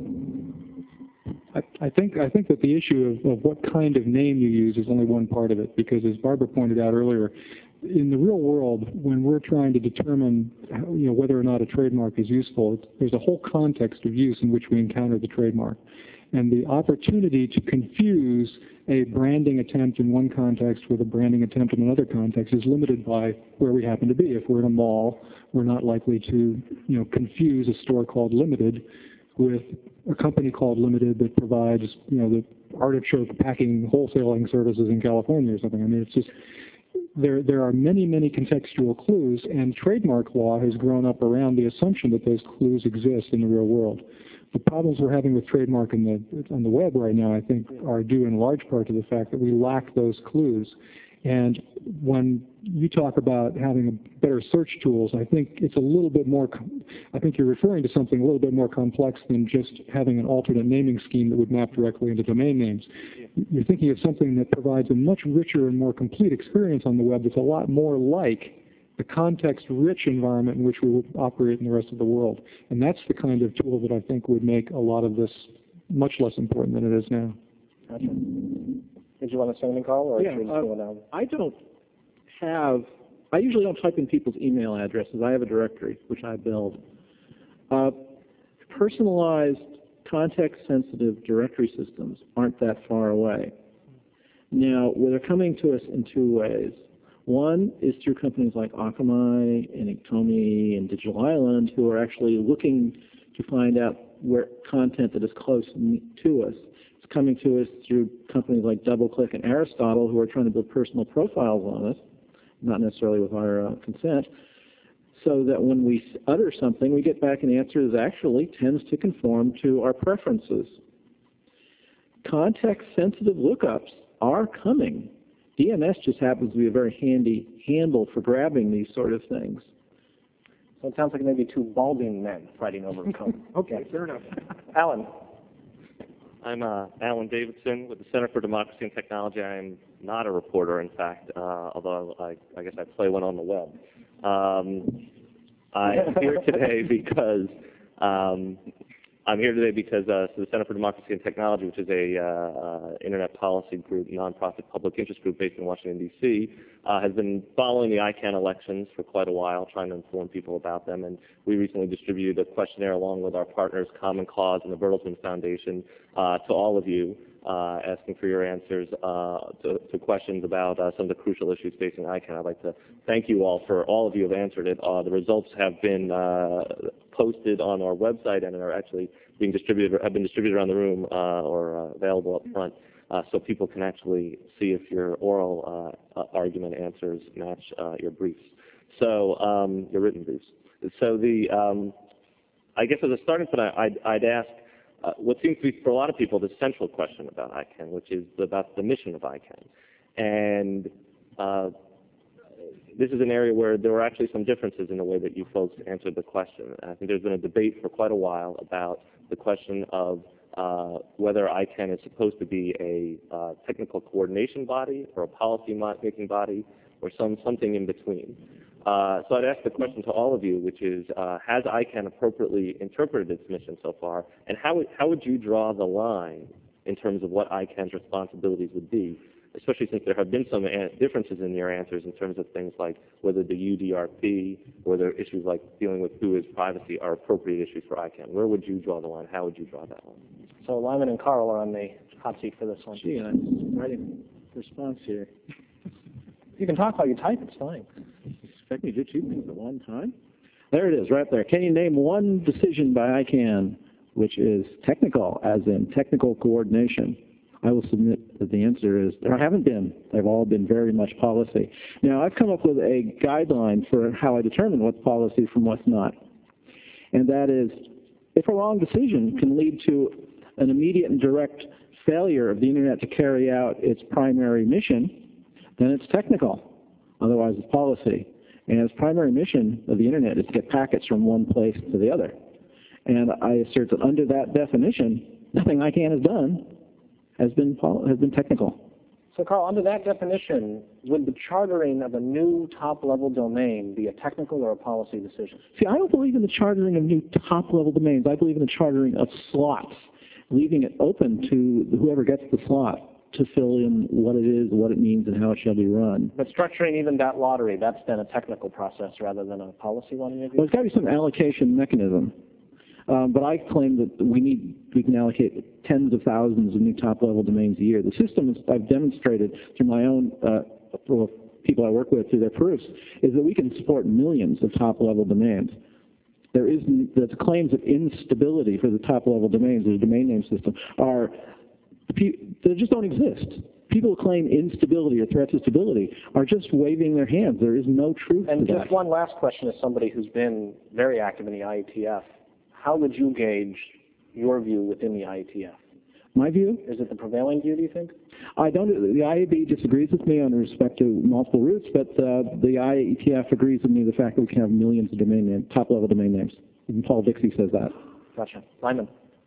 I, I think I think that the issue of, of what kind of name you use is only one part of it, because as Barbara pointed out earlier, in the real world, when we're trying to determine how, you know, whether or not a trademark is useful, it's, there's a whole context of use in which we encounter the trademark. And the opportunity to confuse a branding attempt in one context with a branding attempt in another context is limited by where we happen to be. If we're in a mall, we're not likely to, you know, confuse a store called Limited with a company called Limited that provides, you know, the artichoke packing wholesaling services in California or something. I mean, it's just there, there are many, many contextual clues, and trademark law has grown up around the assumption that those clues exist in the real world. The problems we're having with trademark in the, on the web right now, I think, are due in large part to the fact that we lack those clues. And when you talk about having better search tools, I think it's a little bit more, I think you're referring to something a little bit more complex than just having an alternate naming scheme that would map directly into domain names. You're thinking of something that provides a much richer and more complete experience on the web that's a lot more like the context-rich environment in which we would operate in the rest of the world. And that's the kind of tool that I think would make a lot of this much less important than it is now. Gotcha. Did you want to say anything, Carl, or yeah, should we just uh, go down? I don't have, I usually don't type in people's email addresses. I have a directory, which I build. Uh, personalized, context-sensitive directory systems aren't that far away. Now, well, they're coming to us in two ways. One is through companies like Akamai and Inktomi and Digital Island, who are actually looking to find out where content that is close to us. It's coming to us through companies like DoubleClick and Aristotle, who are trying to build personal profiles on us, not necessarily with our uh, consent, so that when we utter something, we get back an answer that actually tends to conform to our preferences. Context-sensitive lookups are coming. D N S just happens to be a very handy handle for grabbing these sort of things. So it sounds like maybe two balding men fighting over a code. Okay, fair enough. Alan. I'm uh, Alan Davidson with the Center for Democracy and Technology. I'm not a reporter, in fact, uh, although I, I guess I play one on the web. Um, I'm here today because um, I'm here today because uh, so the Center for Democracy and Technology, which is a uh, uh, internet policy group, nonprofit public interest group based in Washington, D C, uh, has been following the I CANN elections for quite a while, trying to inform people about them. And we recently distributed a questionnaire along with our partners, Common Cause and the Bertelsmann Foundation, uh, to all of you, uh, asking for your answers uh, to, to questions about uh, some of the crucial issues facing I CANN. I'd like to thank you all for all of you have answered it. Uh, the results have been uh, posted on our website and are actually being distributed, have been distributed around the room uh, or uh, available up front, uh, so people can actually see if your oral uh, uh, argument answers match uh, your briefs. So um, your written briefs. So the, um, I guess as a starting point, I'd, I'd ask uh, what seems to be for a lot of people the central question about I CANN, which is about the mission of I CANN. And uh, this is an area where there were actually some differences in the way that you folks answered the question. I think there's been a debate for quite a while about the question of uh, whether I CANN is supposed to be a uh, technical coordination body or a policy-making body or some something in between. Uh, so I'd ask the question to all of you, which is, uh, has I CANN appropriately interpreted its mission so far, and how would, how would you draw the line in terms of what I CANN's responsibilities would be, especially since there have been some differences in your answers in terms of things like whether the U D R P, whether issues like dealing with who is privacy are appropriate issues for I CANN. Where would you draw the line? How would you draw that line? So Lyman and Carl are on the hot seat for this one. Gee, I'm writing a response here. You can talk while you type, it's fine. You expect me to do two things at one time? There it is, right there. Can you name one decision by I CANN which is technical, as in technical coordination? I will submit that the answer is there haven't been. They've all been very much policy. Now, I've come up with a guideline for how I determine what's policy from what's not. And that is, if a wrong decision can lead to an immediate and direct failure of the Internet to carry out its primary mission, then it's technical. Otherwise, it's policy. And its primary mission of the Internet is to get packets from one place to the other. And I assert that under that definition, nothing I CANN has done has been has been technical. So, Carl, under that definition, would the chartering of a new top-level domain be a technical or a policy decision? See, I don't believe in the chartering of new top-level domains. I believe in the chartering of slots, leaving it open to whoever gets the slot to fill in what it is, what it means, and how it shall be run. But structuring even that lottery, that's then a technical process rather than a policy one, in your view? Well, there's got to be some allocation mechanism. Um, but I claim that we need we can allocate tens of thousands of new top-level domains a year. The system, is, I've demonstrated through my own uh, well, people I work with through their proofs, is that we can support millions of top-level domains. There is the claims of instability for the top-level domains of the domain name system are they just don't exist. people who claim instability or threat to stability are just waving their hands. There is no truth And to just that. one last question as somebody who's been very active in the I E T F. How would you gauge your view within the I E T F? My view? Is it the prevailing view, do you think? I don't. The I A B disagrees with me on respect to multiple routes, but uh, the I E T F agrees with me the fact that we can have millions of domain names, top-level domain names. Even Paul Dixie says that. Gotcha. Lyman.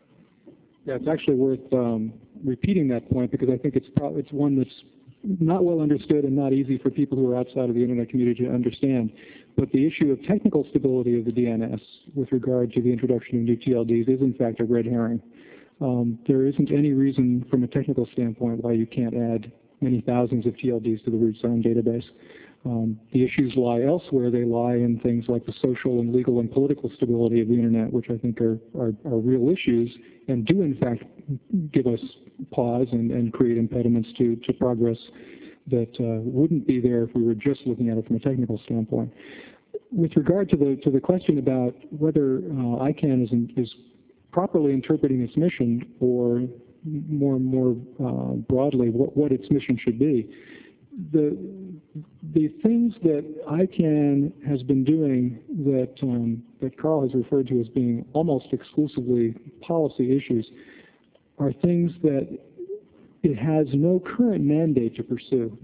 Yeah, it's actually worth um, repeating that point because I think it's pro- it's one that's not well understood and not easy for people who are outside of the Internet community to understand. But the issue of technical stability of the D N S with regard to the introduction of new T L Ds is in fact a red herring. Um, there isn't any reason from a technical standpoint why you can't add many thousands of T L Ds to the root zone database. Um, the issues lie elsewhere. They lie in things like the social and legal and political stability of the Internet, which I think are, are, are real issues and do in fact give us pause and, and create impediments to, to progress that uh, wouldn't be there if we were just looking at it from a technical standpoint. With regard to the, to the question about whether uh, I CANN is, is properly interpreting its mission, or more more uh, broadly, what, what its mission should be. The the things that I CANN has been doing that um, that Carl has referred to as being almost exclusively policy issues are things that it has no current mandate to pursue.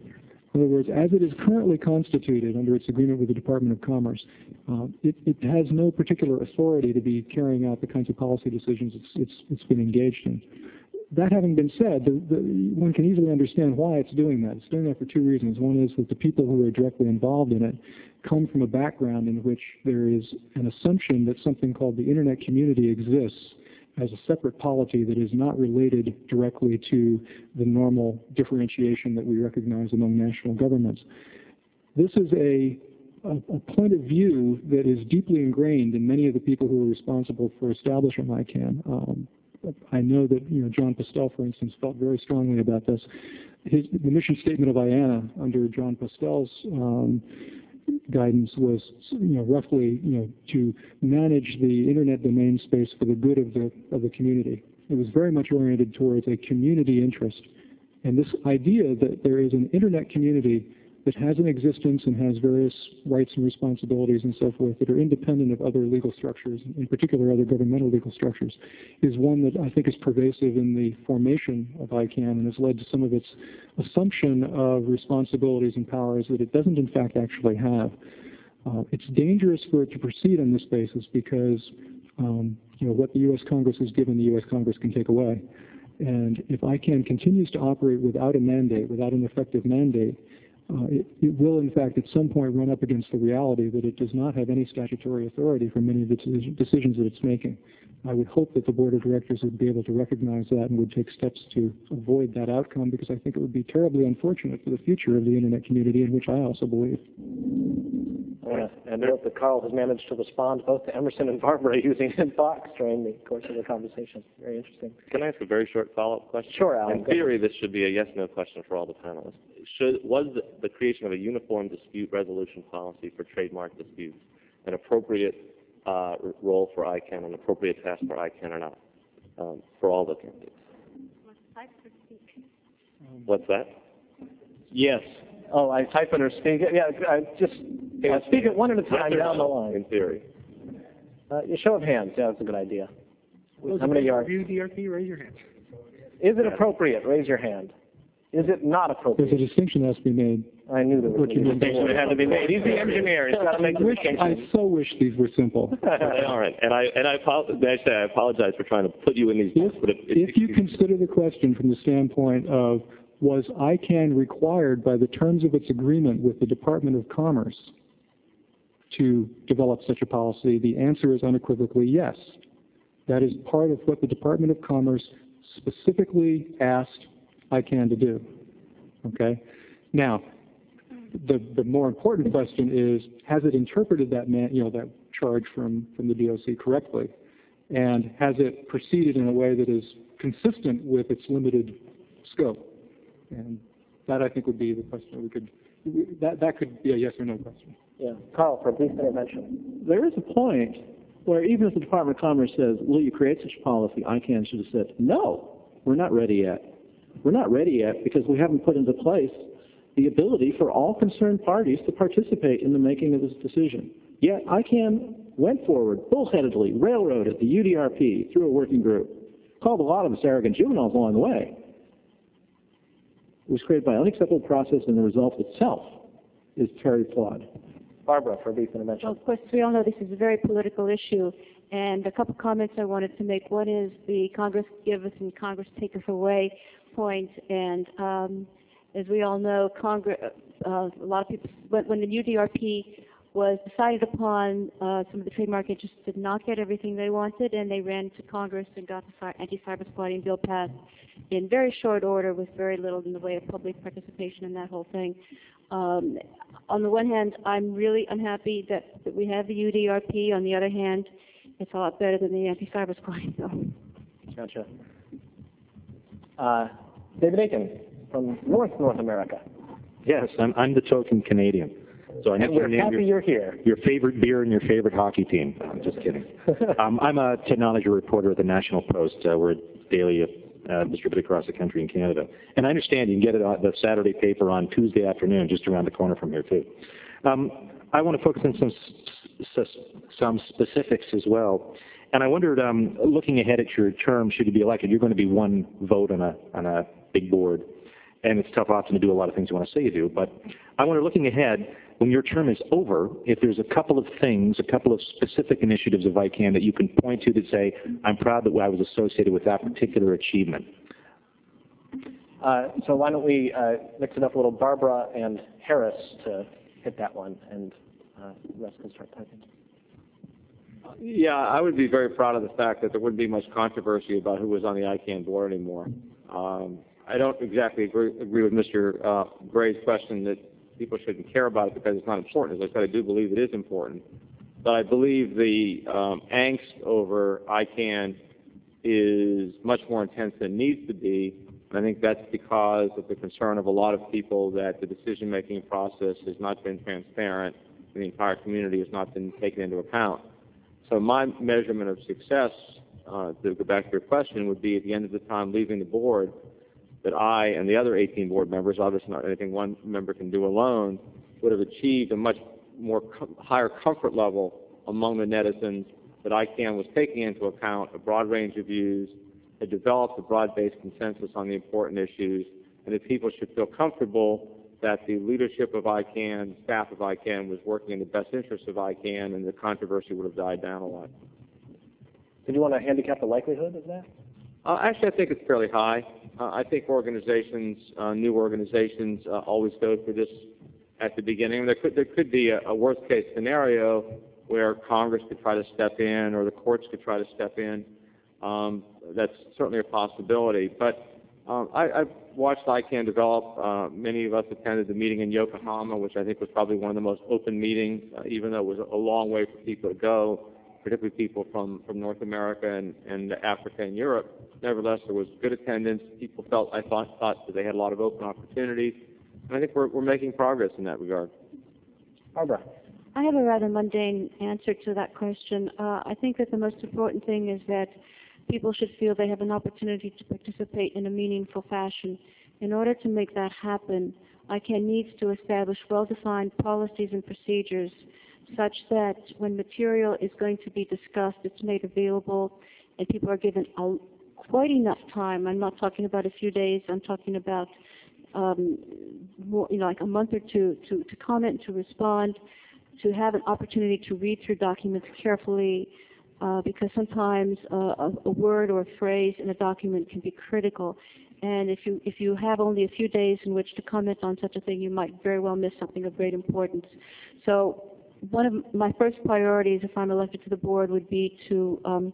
In other words, as it is currently constituted under its agreement with the Department of Commerce, uh, it, it has no particular authority to be carrying out the kinds of policy decisions it's, it's, it's been engaged in. That having been said, the, the, one can easily understand why it's doing that. It's doing that for two reasons. One is that the people who are directly involved in it come from a background in which there is an assumption that something called the Internet community exists as a separate polity that is not related directly to the normal differentiation that we recognize among national governments. This is a, a, a point of view that is deeply ingrained in many of the people who are responsible for establishing I CANN. Um, I know that you know John Postel, for instance, felt very strongly about this. His, the mission statement of I A N A under John Postel's um, guidance was, you know, roughly, you know, to manage the Internet domain space for the good of the of the community. It was very much oriented towards a community interest, and this idea that there is an Internet community that has an existence and has various rights and responsibilities and so forth that are independent of other legal structures, in particular other governmental legal structures, is one that I think is pervasive in the formation of I CANN and has led to some of its assumption of responsibilities and powers that it doesn't in fact actually have. Uh, it's dangerous for it to proceed on this basis because um, you know, what the U S Congress has given, the U S Congress can take away. And if I CANN continues to operate without a mandate, without an effective mandate, Uh, it, it will, in fact, at some point run up against the reality that it does not have any statutory authority for many of the decisions that it's making. I would hope that the Board of Directors would be able to recognize that and would take steps to avoid that outcome, because I think it would be terribly unfortunate for the future of the Internet community, in which I also believe. Uh, and note that Carl has managed to respond both to Emerson and Barbara using Fox during the course of the conversation. Very interesting. Can I ask a very short follow-up question? Sure, Alan. In theory, this should be a yes-no question for all the panelists. Should, was the, the creation of a uniform dispute resolution policy for trademark disputes an appropriate uh, role for I CANN, an appropriate task for I CANN or not, um, for all the candidates? What's that? Yes. Oh, I type it or speak it? Yeah, I just uh, speak it one at a time Yes or down the no, line. in theory. Uh, a show of hands. Yeah, that's a good idea. Those How many are? review D R T, raise your hand. Is it appropriate? Raise your hand. Is it not appropriate? There's a distinction that has to be made. I knew there was What a you mean? distinction that had to be made. He's the engineer. He's got to make I the wish, I distinction. so wish these were simple. All right, and I and I apologize. Actually, I apologize for trying to put you in these. If, but if, if you consider the question from the standpoint of, was I CANN required by the terms of its agreement with the Department of Commerce to develop such a policy, the answer is unequivocally yes. That is part of what the Department of Commerce specifically asked I CANN to do. Okay? Now, the, the more important question is, has it interpreted that, man, you know, that charge from, from the D O C correctly? And has it proceeded in a way that is consistent with its limited scope? And that, I think, would be the question we could, that, that could be a yes or no question. Yeah. Carl, for a brief intervention. There is a point where even if the Department of Commerce says, will you create such a policy, I CANN should have said, no, we're not ready yet. We're not ready yet because we haven't put into place the ability for all concerned parties to participate in the making of this decision. Yet ICANN went forward bullheadedly, railroaded the U D R P through a working group, called a lot of us arrogant juveniles along the way. It was created by an unacceptable process, and the result itself is very flawed. Barbara, for a brief intervention. Well, of course, we all know this is a very political issue, and a couple comments I wanted to make. One is the Congress give us and Congress take us away point, and um, as we all know, Congress, uh, a lot of people, when, when the U D R P was decided upon, uh, some of the trademark interests did not get everything they wanted, and they ran to Congress and got the anti-cyber squatting bill passed in very short order with very little in the way of public participation in that whole thing. Um, on the one hand, I'm really unhappy that, that we have the U D R P. On the other hand, it's a lot better than the anti-cyber squatting bill. Gotcha. Uh, David Aiken from North North America. Yes, I'm, I'm the token Canadian. So I And know we're your name, happy your, you're here. your favorite beer and your favorite hockey team. I'm just kidding. um, I'm a technology reporter at the National Post. Uh, we're daily uh, distributed across the country in Canada. And I understand you can get it on the Saturday paper on Tuesday afternoon, just around the corner from here, too. Um, I want to focus on some s- some specifics as well. And I wondered, um, looking ahead at your term, should you be elected, you're going to be one vote on a on a big board. And it's tough often to do a lot of things you want to say you do. But I wonder, looking ahead, when your term is over, if there's a couple of things, a couple of specific initiatives of ICANN that you can point to that say, I'm proud that I was associated with that particular achievement. Uh, so why don't we uh, mix it up a little, Barbara and Harris, to hit that one, and uh, the rest can start typing. Yeah, I would be very proud of the fact that there wouldn't be much controversy about who was on the ICANN board anymore. Um, I don't exactly agree, agree with Mister Uh, Gray's question that people shouldn't care about it because it's not important. As I said, I do believe it is important. But I believe the um, angst over ICANN is much more intense than it needs to be. And I think that's because of the concern of a lot of people that the decision-making process has not been transparent and the entire community has not been taken into account. So my measurement of success, uh, to go back to your question, would be at the end of the time leaving the board, that I and the other eighteen board members, obviously not anything one member can do alone, would have achieved a much more com- higher comfort level among the netizens that ICANN was taking into account a broad range of views, had developed a broad-based consensus on the important issues, and that people should feel comfortable that the leadership of ICANN, staff of ICANN, was working in the best interest of ICANN, and the controversy would have died down a lot. Did you want to handicap the likelihood of that? Uh, actually, I think it's fairly high. Uh, I think organizations, uh, new organizations, uh, always go through this at the beginning. There could there could be a, a worst-case scenario where Congress could try to step in or the courts could try to step in. Um, that's certainly a possibility. But um, I, I've watched ICANN develop. Uh, many of us attended the meeting in Yokohama, which I think was probably one of the most open meetings, uh, even though it was a long way for people to go, particularly people from, from North America and, and Africa and Europe. Nevertheless, there was good attendance. People felt, I thought, thought that they had a lot of open opportunities. And I think we're, we're making progress in that regard. Barbara. I have a rather mundane answer to that question. Uh, I think that the most important thing is that people should feel they have an opportunity to participate in a meaningful fashion. In order to make that happen, ICANN needs to establish well-defined policies and procedures such that when material is going to be discussed, it's made available and people are given a, quite enough time. I'm not talking about a few days. I'm talking about um, more, you know, like a month or two to, to comment, to respond, to have an opportunity to read through documents carefully, uh, because sometimes uh, a, a word or a phrase in a document can be critical. And if you if you have only a few days in which to comment on such a thing, you might very well miss something of great importance. So one of my first priorities, if I'm elected to the board, would be to um,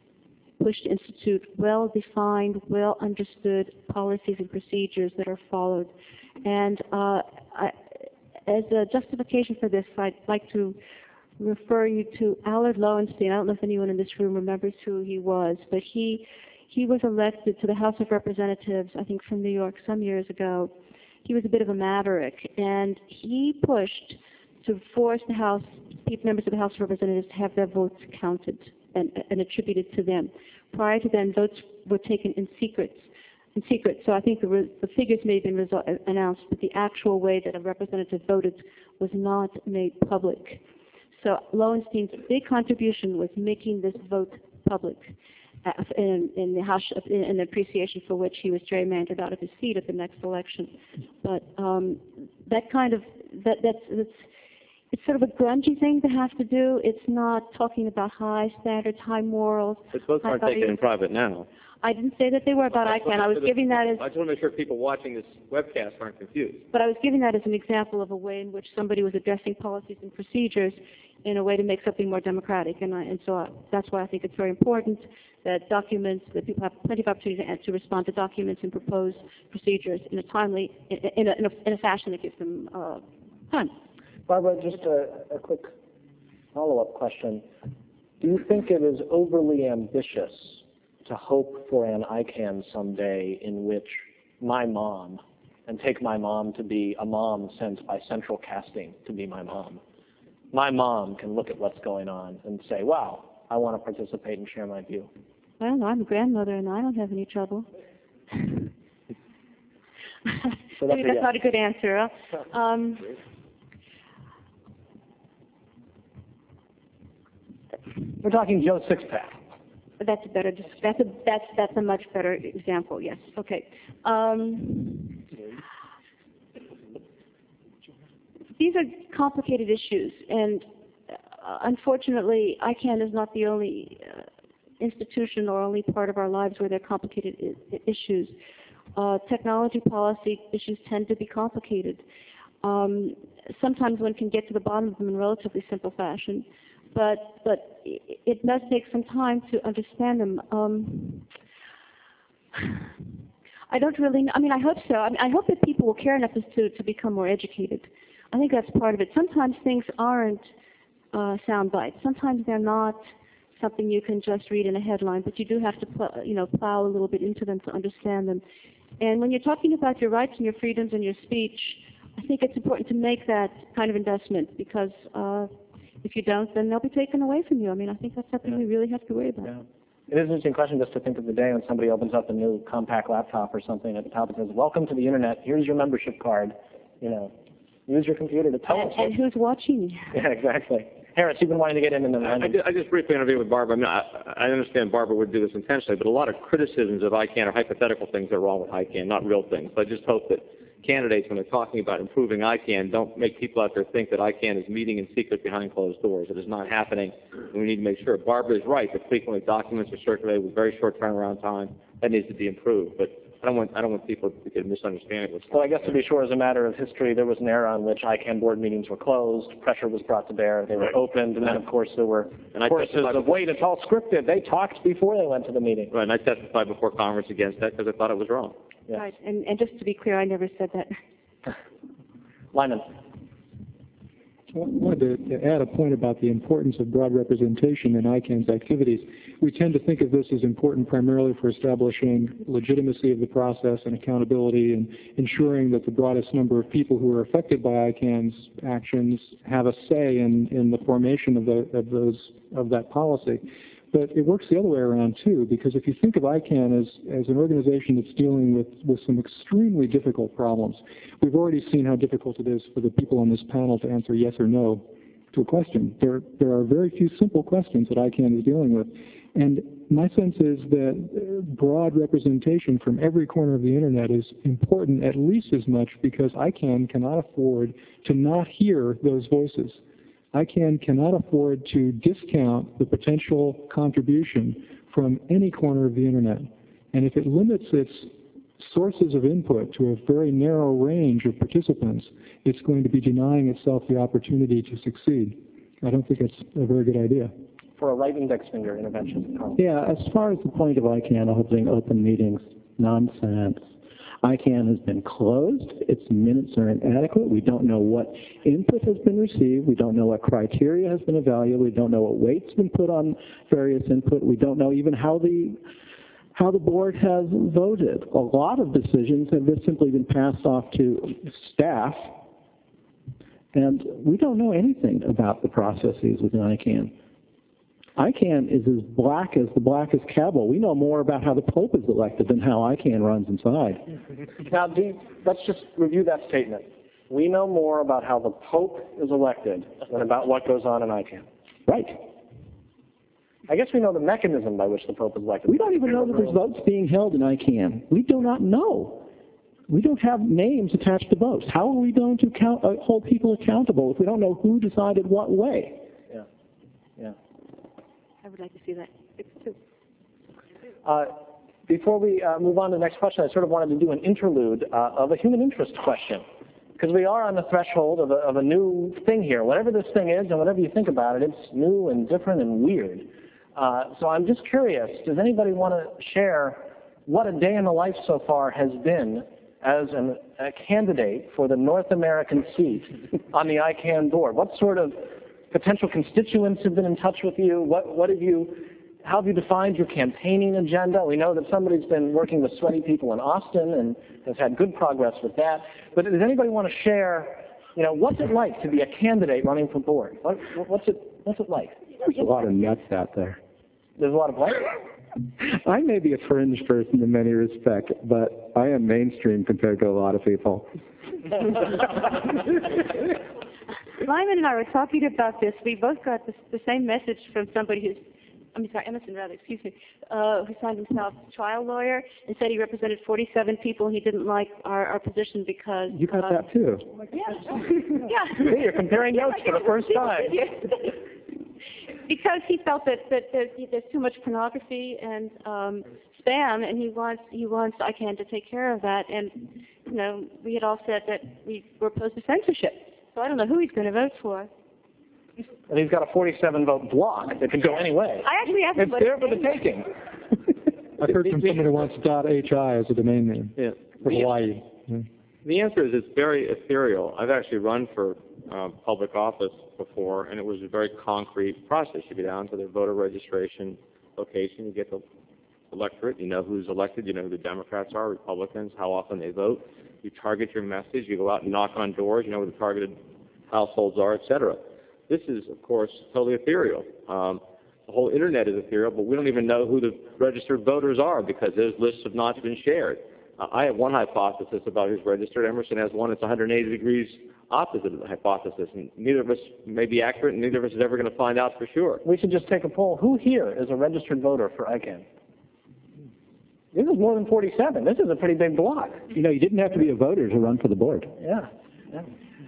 push to institute well-defined, well-understood policies and procedures that are followed. And uh, I, as a justification for this, I'd like to refer you to Allard Lowenstein. I don't know if anyone in this room remembers who he was, but he he was elected to the House of Representatives, I think from New York, some years ago. He was a bit of a maverick, and he pushed to force the House, members of the House of Representatives to have their votes counted and, and attributed to them. Prior to then, votes were taken in secret, in secret. So I think the, re- the figures may have been resol- announced, but the actual way that a representative voted was not made public. So Lowenstein's big contribution was making this vote public, uh, in, in the House, in, in appreciation for which he was gerrymandered out of his seat at the next election. But um, that kind of that that's, that's it's sort of a grungy thing to have to do. It's not talking about high standards, high morals. But votes aren't taken in private now. I didn't say that they were about ICANN. I was giving that as I just want to make sure people watching this webcast aren't confused. But I was giving that as an example of a way in which somebody was addressing policies and procedures in a way to make something more democratic. And, I, and so I, that's why I think it's very important that documents, that people have plenty of opportunity to, to respond to documents and propose procedures in a timely, in, in, a, in, a, in a fashion that gives them uh, time. Barbara, just a, a quick follow-up question. Do you think it is overly ambitious to hope for an ICANN someday in which my mom, and take my mom to be a mom sent by central casting to be my mom, my mom can look at what's going on and say, wow, I want to participate and share my view? I don't know. I'm a grandmother and I don't have any trouble. So Maybe that's yes. not a good answer. Huh? Um, We're talking Joe Sixpack. That's a better. That's a that's that's a much better example. Yes. Okay. Um, these are complicated issues, and uh, unfortunately, ICANN is not the only uh, institution or only part of our lives where they're complicated I- issues. Uh, technology policy issues tend to be complicated. Um, sometimes one can get to the bottom of them in relatively simple fashion. But but it does take some time to understand them. Um, I don't really know. I mean, I hope so. I mean, I hope that people will care enough as to, to become more educated. I think that's part of it. Sometimes things aren't uh, sound bites. Sometimes they're not something you can just read in a headline, but you do have to pl- you know, plow a little bit into them to understand them. And when you're talking about your rights and your freedoms and your speech, I think it's important to make that kind of investment because uh, if you don't, then they'll be taken away from you. I mean, I think that's something yeah. we really have to worry about. Yeah. It is an interesting question just to think of the day when somebody opens up a new compact laptop or something at the top it says, welcome to the internet, here's your membership card. You know, use your computer to tell and, us. And who's watching? Yeah, exactly. Harris, you've been wanting to get in. in the I, I, just, I just briefly interviewed with Barbara. I mean, I, I understand Barbara would do this intentionally, but a lot of criticisms of ICANN are hypothetical things that are wrong with ICANN, not real things. So I just hope that candidates, when they're talking about improving ICANN, don't make people out there think that ICANN is meeting in secret behind closed doors. It is not happening. We need to make sure. Barbara is right that frequently documents are circulated with very short turnaround time. That needs to be improved. But I don't want I don't want people to get a misunderstanding. Well, I guess to be sure, as a matter of history, there was an era in which ICANN board meetings were closed, pressure was brought to bear, they were right. opened, and then, of course, there were and courses of, wait, it's all scripted. They talked before they went to the meeting. Right, and I testified before Congress against that because I thought it was wrong. Yes. Right, and, and just to be clear, I never said that. Lyman. I wanted to add a point about the importance of broad representation in ICANN's activities. We tend to think of this as important primarily for establishing legitimacy of the process and accountability and ensuring that the broadest number of people who are affected by ICANN's actions have a say in, in the formation of, the, of, those, of that policy. But it works the other way around, too, because if you think of ICANN as, as an organization that's dealing with, with some extremely difficult problems, we've already seen how difficult it is for the people on this panel to answer yes or no to a question. There, there are very few simple questions that ICANN is dealing with. And my sense is that broad representation from every corner of the Internet is important at least as much because ICANN cannot afford to not hear those voices. ICANN cannot afford to discount the potential contribution from any corner of the Internet. And if it limits its sources of input to a very narrow range of participants, it's going to be denying itself the opportunity to succeed. I don't think it's a very good idea. For a right index finger intervention. Yeah, as far as the point of ICANN holding open meetings, nonsense. ICANN has been closed. Its minutes are inadequate. We don't know what input has been received. We don't know what criteria has been evaluated. We don't know what weight's been put on various input. We don't know even how the how the board has voted. A lot of decisions have just simply been passed off to staff, and we don't know anything about the processes within ICANN. ICANN is as black as the blackest cable. We know more about how the Pope is elected than how ICANN runs inside. Now, do you, let's just review that statement. We know more about how the Pope is elected than about what goes on in ICANN. Right. I guess we know the mechanism by which the Pope is elected. We don't even know that there's votes being held in ICANN. We do not know. We don't have names attached to votes. How are we going to count, uh, hold people accountable if we don't know who decided what way? Yeah. Yeah. I would like to see that too. Uh, before we uh, move on to the next question, I sort of wanted to do an interlude uh, of a human interest question, because we are on the threshold of a, of a new thing here. Whatever this thing is and whatever you think about it, it's new and different and weird. Uh, so I'm just curious, does anybody want to share what a day in the life so far has been as an, a candidate for the North American seat on the ICANN board? What sort of potential constituents have been in touch with you? What, what have you, how have you defined your campaigning agenda? We know that somebody's been working with sweaty people in Austin and has had good progress with that. But does anybody want to share, you know, what's it like to be a candidate running for board? What, what's it, what's it like? There's a lot of nuts out there. There's a lot of what? I may be a fringe person in many respects, but I am mainstream compared to a lot of people. Lyman and I were talking about this. We both got the, the same message from somebody who's, I'm sorry, Emerson rather, excuse me, uh, who signed himself trial lawyer and said he represented forty-seven people and he didn't like our, our position because... You got uh, that too. Yeah. yeah. Hey, you're comparing notes for the first time. Because he felt that, that there's, there's too much pornography and um, spam, and he wants he wants ICANN to take care of that. And you know, we had all said that we were opposed to censorship. So I don't know who he's going to vote for. And he's got a forty-seven vote block that can go any way. I actually asked him It's what there his for the name taking. I've heard from somebody who wants .hi as a domain name Yeah. for Hawaii. Yeah. The answer is it's very ethereal. I've actually run for uh, public office before, and it was a very concrete process. You go down to the voter registration location, you get the electorate, you know who's elected, you know who the Democrats are, Republicans, how often they vote. You target your message, you go out and knock on doors, you know where the targeted households are, et cetera. This is, of course, totally ethereal. Um, the whole Internet is ethereal, but we don't even know who the registered voters are because those lists have not been shared. Uh, I have one hypothesis about who's registered. Emerson has one that's one hundred eighty degrees opposite of the hypothesis, and neither of us may be accurate, and neither of us is ever going to find out for sure. We should just take a poll. Who here is a registered voter for ICANN? This is more than forty-seven. This is a pretty big block. You know, you didn't have to be a voter to run for the board. Yeah. yeah.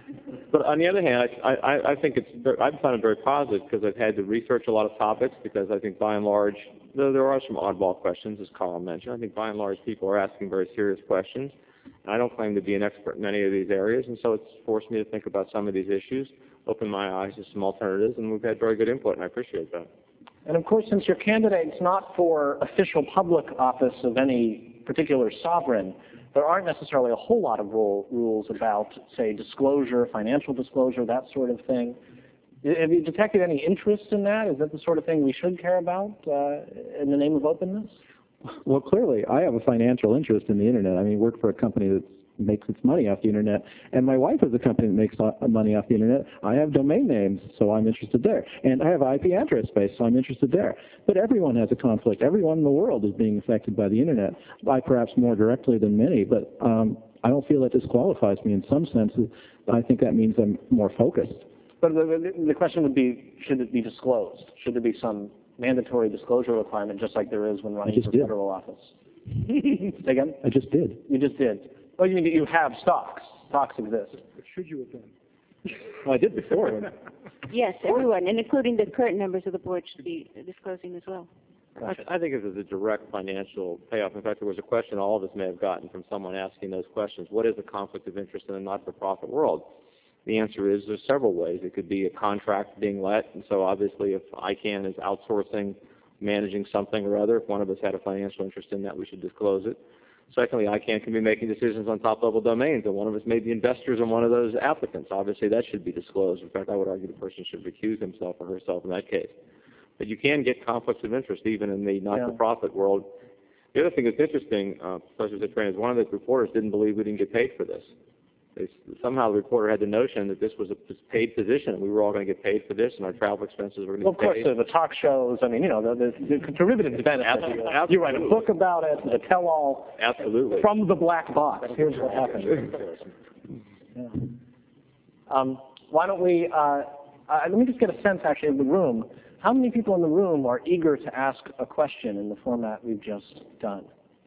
But on the other hand, I, I, I think it's very, I've found it very positive because I've had to research a lot of topics because I think by and large, though there are some oddball questions, as Carl mentioned, I think by and large people are asking very serious questions. And I don't claim to be an expert in any of these areas, and so it's forced me to think about some of these issues, open my eyes to some alternatives, and we've had very good input, and I appreciate that. And of course, since your candidate's not for official public office of any particular sovereign, there aren't necessarily a whole lot of rule, rules about, say, disclosure, financial disclosure, that sort of thing. Have you detected any interest in that? Is that the sort of thing we should care about uh, in the name of openness? Well, clearly, I have a financial interest in the Internet. I mean, I work for a company that makes its money off the Internet, and my wife has a company that makes money off the Internet. I have domain names, so I'm interested there. And I have I P address space, so I'm interested there. But everyone has a conflict. Everyone in the world is being affected by the Internet, by perhaps more directly than many, but um, I don't feel that disqualifies me in some senses. I think that means I'm more focused. But the, the question would be, should it be disclosed? Should there be some mandatory disclosure requirement, just like there is when running for did. federal office? Say again? I just did. You just did. Oh, you mean you have stocks? Stocks exist. Should you have done? Well, I did before. Yes, everyone, and including the current members of the board, should be disclosing as well. I, I think this is a direct financial payoff. In fact, there was a question all of us may have gotten from someone asking those questions. What is a conflict of interest in a not-for-profit world? The answer is there's several ways. It could be a contract being let, and so obviously if ICANN is outsourcing, managing something or other, if one of us had a financial interest in that, we should disclose it. Secondly, ICANN can be making decisions on top-level domains, and one of us may be investors in one of those applicants. Obviously, that should be disclosed. In fact, I would argue the person should recuse himself or herself in that case. But you can get conflicts of interest even in the not-for-profit yeah. world. The other thing that's interesting, uh, Professor Zittrain, is one of the reporters didn't believe we didn't get paid for this. they, somehow the reporter had the notion that this was a paid position, and we were all going to get paid for this, and our travel expenses were going to Well, be of course, paid. the, the talk shows, I mean, you know, the, the, the derivative benefits. You, you write a book about it, the tell-all. Absolutely. From the black box. Here's what happened. Yeah. Um, why don't we, uh, uh, let me just get a sense, actually, of the room. How many people in the room are eager to ask a question in the format we've just done?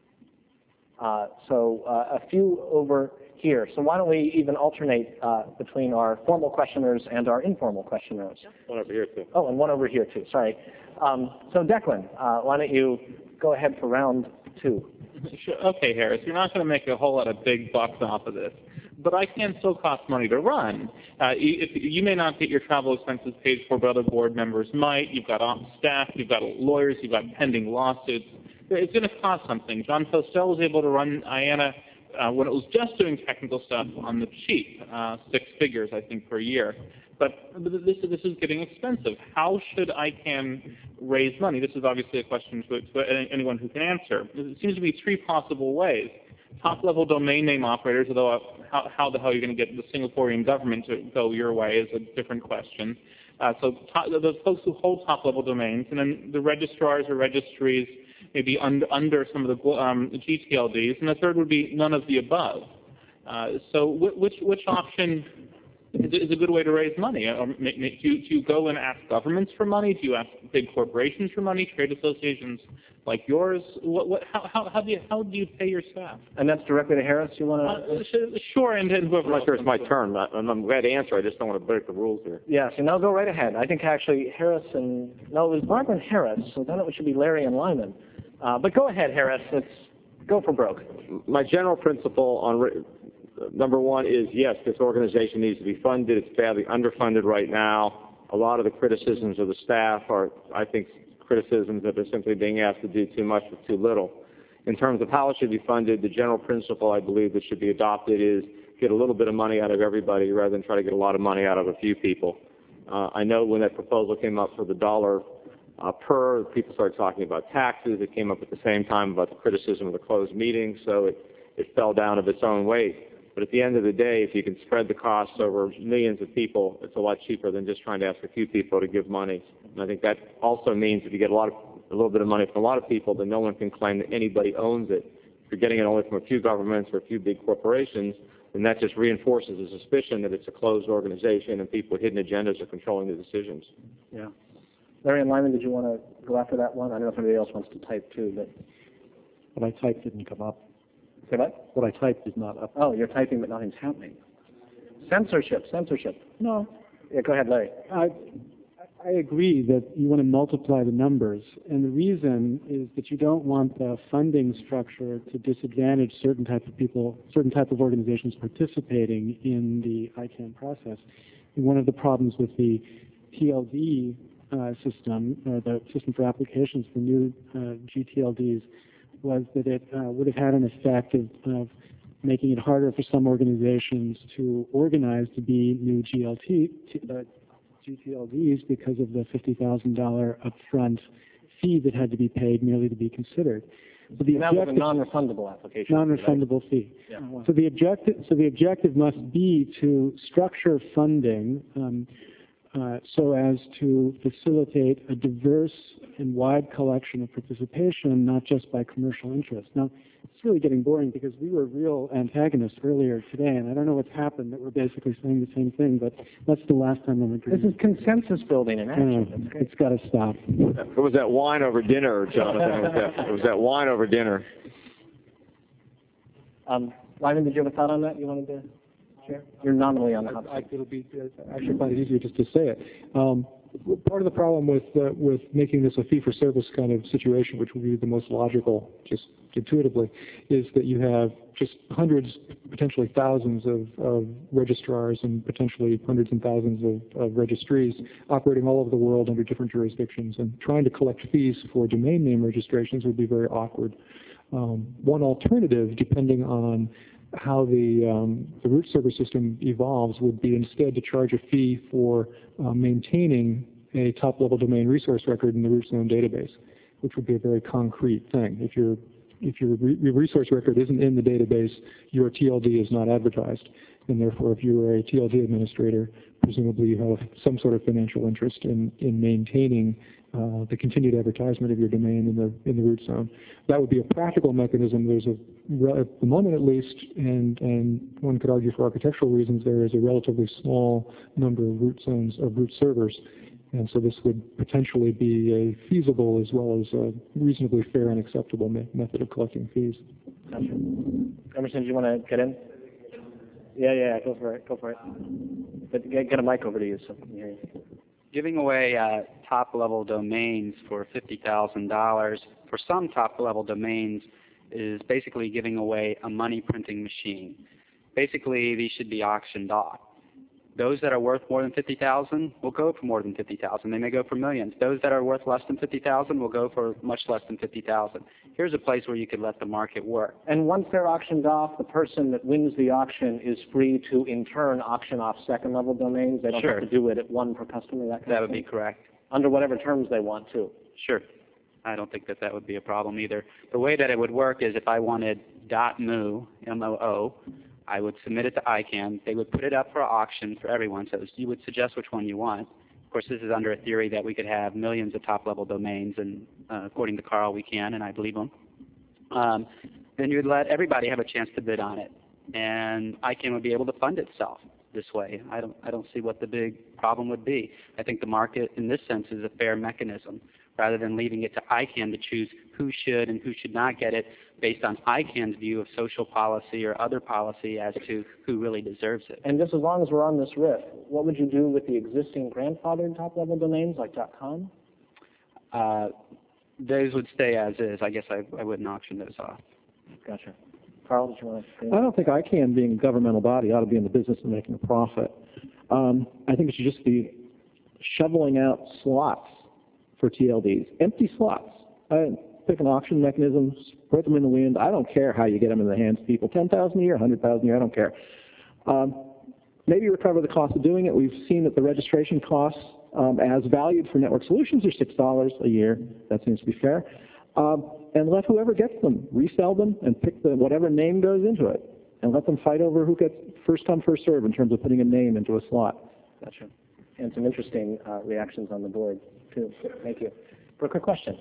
Uh, so uh, a few over here. So why don't we even alternate uh, between our formal questioners and our informal questioners? One over here, too. Oh, and one over here, too. Sorry. Um, so Declan, uh, why don't you go ahead for round two? Sure. Okay, Harris, you're not going to make a whole lot of big bucks off of this, but I can still cost money to run. Uh, if, you may not get your travel expenses paid for, but other board members might. You've got ops staff, you've got lawyers, you've got pending lawsuits. It's going to cost something. John Postel was able to run I A N A uh, when it was just doing technical stuff on the cheap, uh, six figures, I think, per year. But this, this is getting expensive. How should I C A N raise money? This is obviously a question to, to anyone who can answer. It seems to be three possible ways. Top-level domain name operators, although how, how the hell are you going to get the Singaporean government to go your way is a different question. Uh, so top, those folks who hold top-level domains, and then the registrars or registries maybe under, under some of the um, G T L Ds, and the third would be none of the above. Uh, so which, which option is a good way to raise money? Or do, you, do you go and ask governments for money? Do you ask big corporations for money, trade associations like yours? What, what, how, how, how, do you, how do you pay your staff? And that's directly to Harris? You want to? Uh, sure, and, and whoever I'm not else sure it's my wants to. turn. I'm, I'm glad to answer. I just don't want to break the rules here. Yes, and now go right ahead. I think actually Harris and, no, it was Barbara and Harris, so then it should be Larry and Lyman. Uh, but go ahead, Harris. It's, go for broke. My general principle on number one is, yes, this organization needs to be funded. It's badly underfunded right now. A lot of the criticisms of the staff are, I think, criticisms that they're simply being asked to do too much with too little. In terms of how it should be funded, the general principle I believe that should be adopted is get a little bit of money out of everybody rather than try to get a lot of money out of a few people. Uh, I know when that proposal came up for the dollar uh, per, people started talking about taxes. It came up at the same time about the criticism of the closed meeting, so it, it fell down of its own weight. But at the end of the day, if you can spread the costs over millions of people, it's a lot cheaper than just trying to ask a few people to give money. And I think that also means if you get a lot of, a little bit of money from a lot of people, then no one can claim that anybody owns it. If you're getting it only from a few governments or a few big corporations, then that just reinforces the suspicion that it's a closed organization and people with hidden agendas are controlling the decisions. Yeah. Larry and Lyman, did you want to go after that one? I don't know if anybody else wants to type too, but. What I typed didn't come up. Say what? What I typed is not up. Oh, you're typing, but nothing's happening. Censorship, censorship. No. Yeah, go ahead, Larry. I, I agree that you want to multiply the numbers, and the reason is that you don't want the funding structure to disadvantage certain type of people, certain type of organizations participating in the I C A N process. And one of the problems with the T L D uh, system, uh, the system for applications for new uh, G T L Ds, was that it uh, would have had an effect of, of making it harder for some organizations to organize to be new G L T, uh, G T L Ds because of the fifty thousand dollars upfront fee that had to be paid merely to be considered. So the and that was a non-refundable application. Non-refundable right? fee. Yeah. So the objective, so the objective must be to structure funding um, uh, so as to facilitate a diverse and wide collection of participation, not just by commercial interest. Now, it's really getting boring because we were real antagonists earlier today, and I don't know what's happened that we're basically saying the same thing, but that's the last time I'm agreeing. This is consensus building in action. Uh, it's got to stop. It was that wine over dinner, Jonathan. It was that, it was that wine over dinner. Um, Lyman, did you have a thought on that you wanted to share? You're nominally on the hot I, seat. it'll be uh, actually quite easier just to say it. Um, part of the problem with uh, with making this a fee-for-service kind of situation, which would be the most logical, just intuitively, is that you have just hundreds, potentially thousands of, of registrars and potentially hundreds and thousands of, of registries operating all over the world under different jurisdictions, and trying to collect fees for domain name registrations would be very awkward. Um, one alternative, depending on how the, um, the root server system evolves, would be instead to charge a fee for uh, maintaining a top-level domain resource record in the root zone database, which would be a very concrete thing. If your if your, re your resource record isn't in the database, your T L D is not advertised. and therefore if you were a T L D administrator, presumably you have some sort of financial interest in, in maintaining uh, the continued advertisement of your domain in the, in the root zone. That would be a practical mechanism. There's a, at the moment at least, and, and one could argue for architectural reasons, there is a relatively small number of root zones of root servers. And so this would potentially be a feasible as well as a reasonably fair and acceptable me method of collecting fees. Gotcha. Emerson, do you want to get in? Yeah, yeah, go for it, go for it. But get, get a mic over to you so we can hear you. Giving away uh, top-level domains for fifty thousand dollars for some top-level domains is basically giving away a money printing machine. Basically, these should be auctioned off. Those that are worth more than fifty thousand dollars will go for more than fifty thousand dollars. They may go for millions. Those that are worth less than fifty thousand dollars will go for much less than fifty thousand dollars. Here's a place where you could let the market work. And once they're auctioned off, the person that wins the auction is free to, in turn, auction off second-level domains. They don't Sure. have to do it at one per customer. That kind That of would thing? be correct. Under whatever terms they want to. Sure. I don't think that that would be a problem either. The way that it would work is if I wanted .moo, M O O, I would submit it to I CANN. They would put it up for auction for everyone. So you would suggest which one you want. Of course, this is under a theory that we could have millions of top-level domains, and uh, according to Carl, we can, and I believe him. Um, then you would let everybody have a chance to bid on it, and I CANN would be able to fund itself this way. I don't, I don't see what the big problem would be. I think the market, in this sense, is a fair mechanism, rather than leaving it to I CANN to choose who should and who should not get it based on I CANN's view of social policy or other policy as to who really deserves it. And just as long as we're on this riff, what would you do with the existing grandfathered top-level domains like .com? Uh, those would stay as is. I guess I, I wouldn't auction those off. Gotcha. Carl, did you want to? I don't think I CANN, being a governmental body, ought to be in the business of making a profit. Um, I think it should just be shoveling out slots for T L Ds, empty slots. I pick an auction mechanism, spread them in the wind. I don't care how you get them in the hands of people, ten thousand a year, one hundred thousand a year, I don't care. Um, maybe recover the cost of doing it. We've seen that the registration costs, um, as valued for network solutions, are six dollars a year. That seems to be fair. Um, and let whoever gets them resell them and pick the whatever name goes into it, and let them fight over who gets first come, first serve in terms of putting a name into a slot. Gotcha. And some interesting uh, reactions on the board, too. Thank you. For a quick question.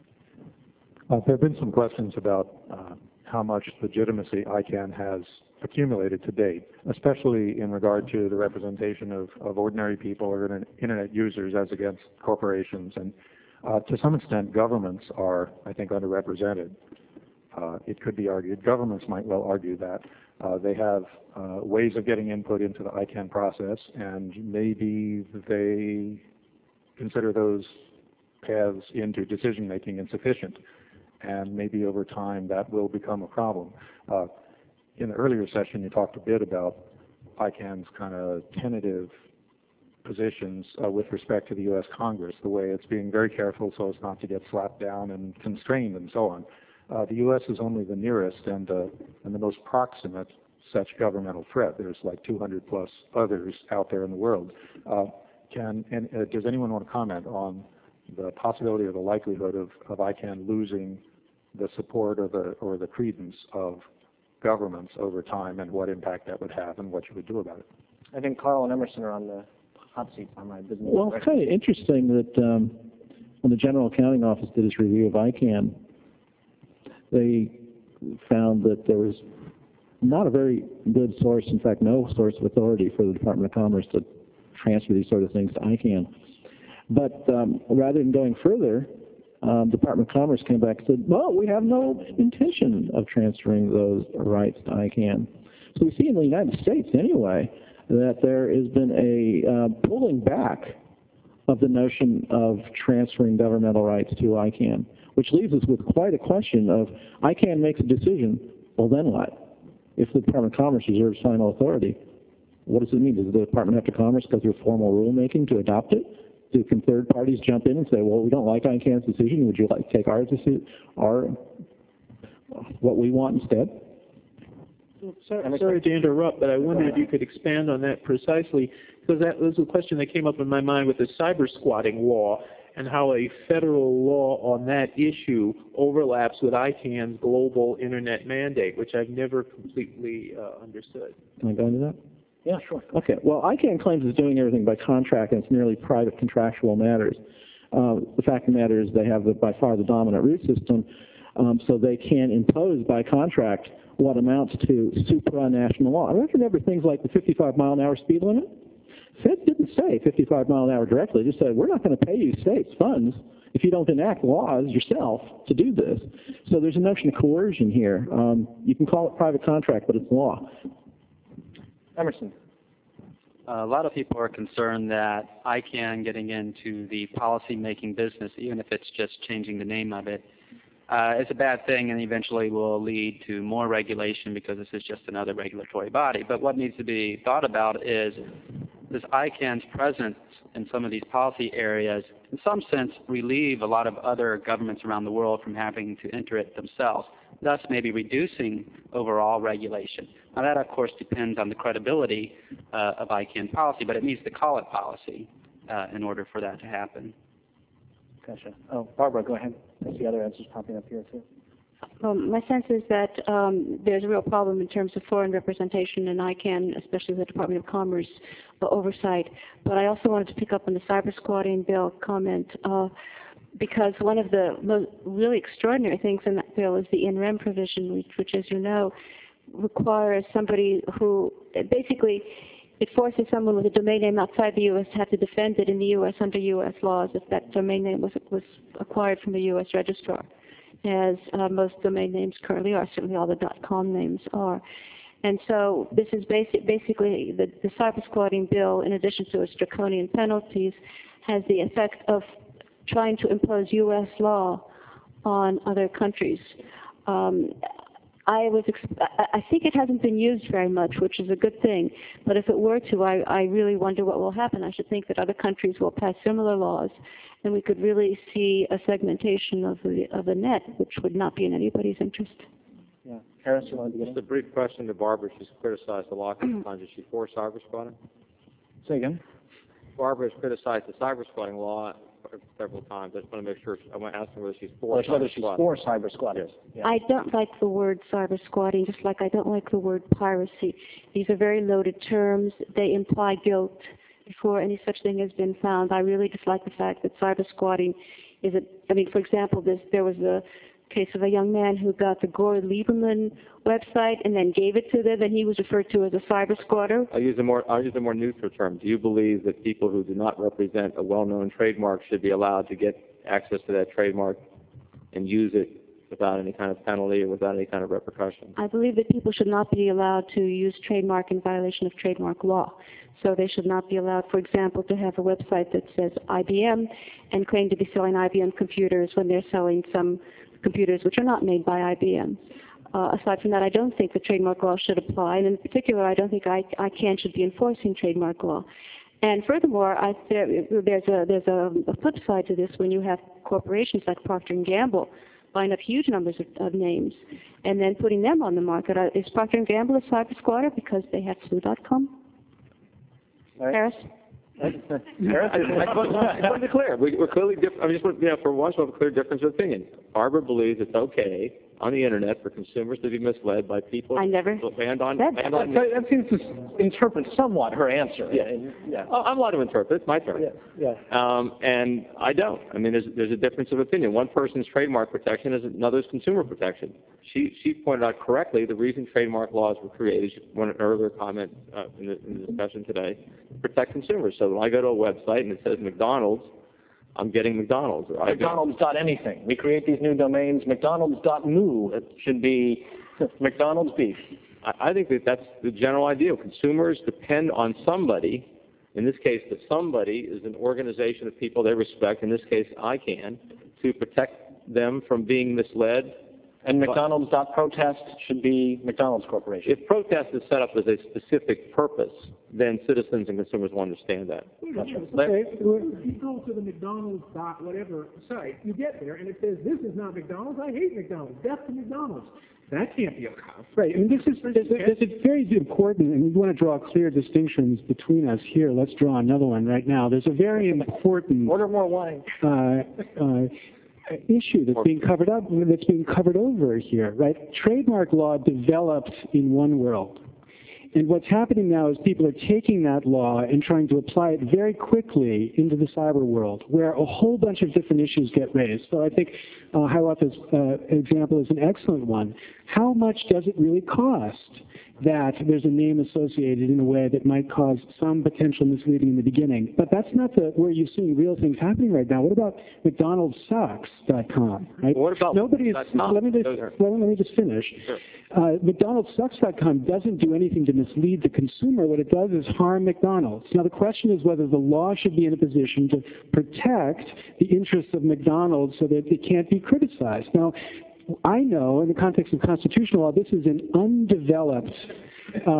Uh, there have been some questions about uh, how much legitimacy I CANN has accumulated to date, especially in regard to the representation of, of ordinary people or internet, internet users as against corporations. And uh, to some extent, governments are, I think, underrepresented. Uh, it could be argued, governments might well argue that. Uh, they have uh, ways of getting input into the I CANN process, and maybe they consider those paths into decision-making insufficient. And maybe over time that will become a problem. Uh, in the earlier session, you talked a bit about I CANN's kind of tentative positions uh, with respect to the U S Congress, the way it's being very careful so as not to get slapped down and constrained and so on. Uh, the U S is only the nearest and, uh, and the most proximate such governmental threat. There's like two hundred plus others out there in the world. Uh, can, and, uh, does anyone want to comment on the possibility or the likelihood of, of I CANN losing the support or the, or the credence of governments over time, and what impact that would have and what you would do about it? I think Carl and Emerson are on the hot seat on my business. Well, it's kind of interesting that um, when the General Accounting Office did its review of I CANN, they found that there was not a very good source, in fact, no source of authority for the Department of Commerce to transfer these sort of things to I CANN. But um, rather than going further, um, Department of Commerce came back and said, well, we have no intention of transferring those rights to I CANN. So we see in the United States, anyway, that there has been a uh, pulling back of the notion of transferring governmental rights to I CANN, which leaves us with quite a question of I CANN makes a decision, well, then what? If the Department of Commerce reserves final authority, what does it mean? Does the Department have to Commerce go through formal rulemaking to adopt it? Do, can third parties jump in and say, well, we don't like I CANN's decision, would you like to take our decision, our, what we want instead? Sorry, sorry to interrupt, but I wondered if you could expand on that precisely, because that was a question that came up in my mind with the cyber squatting law and how a federal law on that issue overlaps with I CANN's global internet mandate, which I've never completely uh, understood. Can I go into that? Yeah, sure. Okay. Well, ICANN claims it's doing everything by contract, and it's merely private contractual matters. Uh, the fact of the matter is they have the, by far the dominant root system, um, so they can impose by contract what amounts to supranational law. I remember things like the fifty-five mile an hour speed limit. Fed didn't say fifty-five mile an hour directly. It just said, we're not going to pay you states funds if you don't enact laws yourself to do this. So there's a notion of coercion here. Um, you can call it private contract, but it's law. Emerson. Uh, a lot of people are concerned that ICANN getting into the policy-making business, even if it's just changing the name of it, uh, is a bad thing and eventually will lead to more regulation because this is just another regulatory body. But what needs to be thought about is, does ICANN's presence in some of these policy areas, in some sense, relieve a lot of other governments around the world from having to enter it themselves, thus maybe reducing overall regulation? Now that, of course, depends on the credibility uh, of ICANN policy, but it needs to call it policy uh, in order for that to happen. Gotcha. Oh, Barbara, go ahead. I see other answers popping up here, too. Um, my sense is that um, there's a real problem in terms of foreign representation in ICANN, especially the Department of Commerce uh, oversight. But I also wanted to pick up on the cyber squatting bill comment, uh, because one of the most really extraordinary things in that bill is the in rem provision, which, which as you know, requires somebody who basically it forces someone with a domain name outside the U S to have to defend it in the U S under U S laws if that domain name was, was acquired from the U S registrar, as uh, most domain names currently are, certainly all the .com names are. And so this is basic, basically the, the cyber squatting bill, in addition to its draconian penalties, has the effect of trying to impose U S law on other countries. Um, I was, I think it hasn't been used very much, which is a good thing. But if it were to, I, I really wonder what will happen. I should think that other countries will pass similar laws, and we could really see a segmentation of the of the net, which would not be in anybody's interest. Yeah, Harris, you want to begin? Just a brief question to Barbara. She's criticized the law a couple times. Is she for cyber squatting? Say again. Barbara has criticized the cyber squatting law several times. I just want to make sure. I want to ask her whether she's for Well, whether cyber she's squatting. for cyber squatting. Yes. Yeah. I don't like the word cyber squatting, just like I don't like the word piracy. These are very loaded terms. They imply guilt before any such thing has been found. I really dislike the fact that cyber squatting is a, I mean, for example, this, there was a case of a young man who got the Gore Lieberman website and then gave it to them, and he was referred to as a cyber squatter. I'll use a more I'll use a more neutral term. Do you believe that people who do not represent a well-known trademark should be allowed to get access to that trademark and use it without any kind of penalty or without any kind of repercussion? I believe that people should not be allowed to use trademark in violation of trademark law. So they should not be allowed, for example, to have a website that says I B M and claim to be selling I B M computers when they're selling some computers which are not made by I B M. Uh, aside from that, I don't think the trademark law should apply, and in particular, I don't think I, ICANN should be enforcing trademark law. And furthermore, I, there, there's, a, there's a, a flip side to this when you have corporations like Procter and Gamble buying up huge numbers of, of names and then putting them on the market. Uh, is Procter and Gamble a cyber squatter because they have flu dot com? Right. Harris? I just want to be clear. We, we're clearly different. I mean, just want, you know, for once, we have a clear difference of opinion. Barbara believes it's okay on the internet for consumers to be misled by people. I never banned on. That, banned on that, that seems to interpret somewhat her answer. Yeah. And, yeah. Oh, I'm allowed to interpret. It's my turn. Yeah. Yeah. Um, and I don't. I mean, there's there's a difference of opinion. One person's trademark protection is another's consumer protection. She she pointed out correctly the reason trademark laws were created. She wanted an earlier comment uh, in, the, in the discussion today, to protect consumers. So when I go to a website and it says McDonald's, I'm getting McDonald's. Or McDonald's dot anything. We create these new domains. McDonald's dot moo. It should be McDonald's beef. I, I think that that's the general idea. Consumers depend on somebody. In this case, the somebody is an organization of people they respect. In this case, ICANN, to protect them from being misled. And McDonald's dot protest should be McDonald's Corporation. If protest is set up as a specific purpose, then citizens and consumers will understand that. Okay, if you go to the McDonald's dot whatever site, you get there and it says, this is not McDonald's, I hate McDonald's, death to McDonald's. That can't be a cause. Right, and this is, this, this is very important, and we want to draw clear distinctions between us here. Let's draw another one right now. There's a very important... Order more wine. Uh, uh, issue that's being covered up, that's being covered over here, right? Trademark law developed in one world. And what's happening now is people are taking that law and trying to apply it very quickly into the cyber world, where a whole bunch of different issues get raised. So I think uh, Hiawatha's uh, example is an excellent one. How much does it really cost that there's a name associated in a way that might cause some potential misleading in the beginning? But that's not the, where you're seeing real things happening right now. What about McDonald's Sucks dot com? Right? What about Nobody's, let me just, let me just finish. Sure. Uh, McDonald's Sucks dot com doesn't do anything to mislead the consumer. What it does is harm McDonald's. Now, the question is whether the law should be in a position to protect the interests of McDonald's so that it can't be criticized. Now, I know in the context of constitutional law, this is an undeveloped, uh,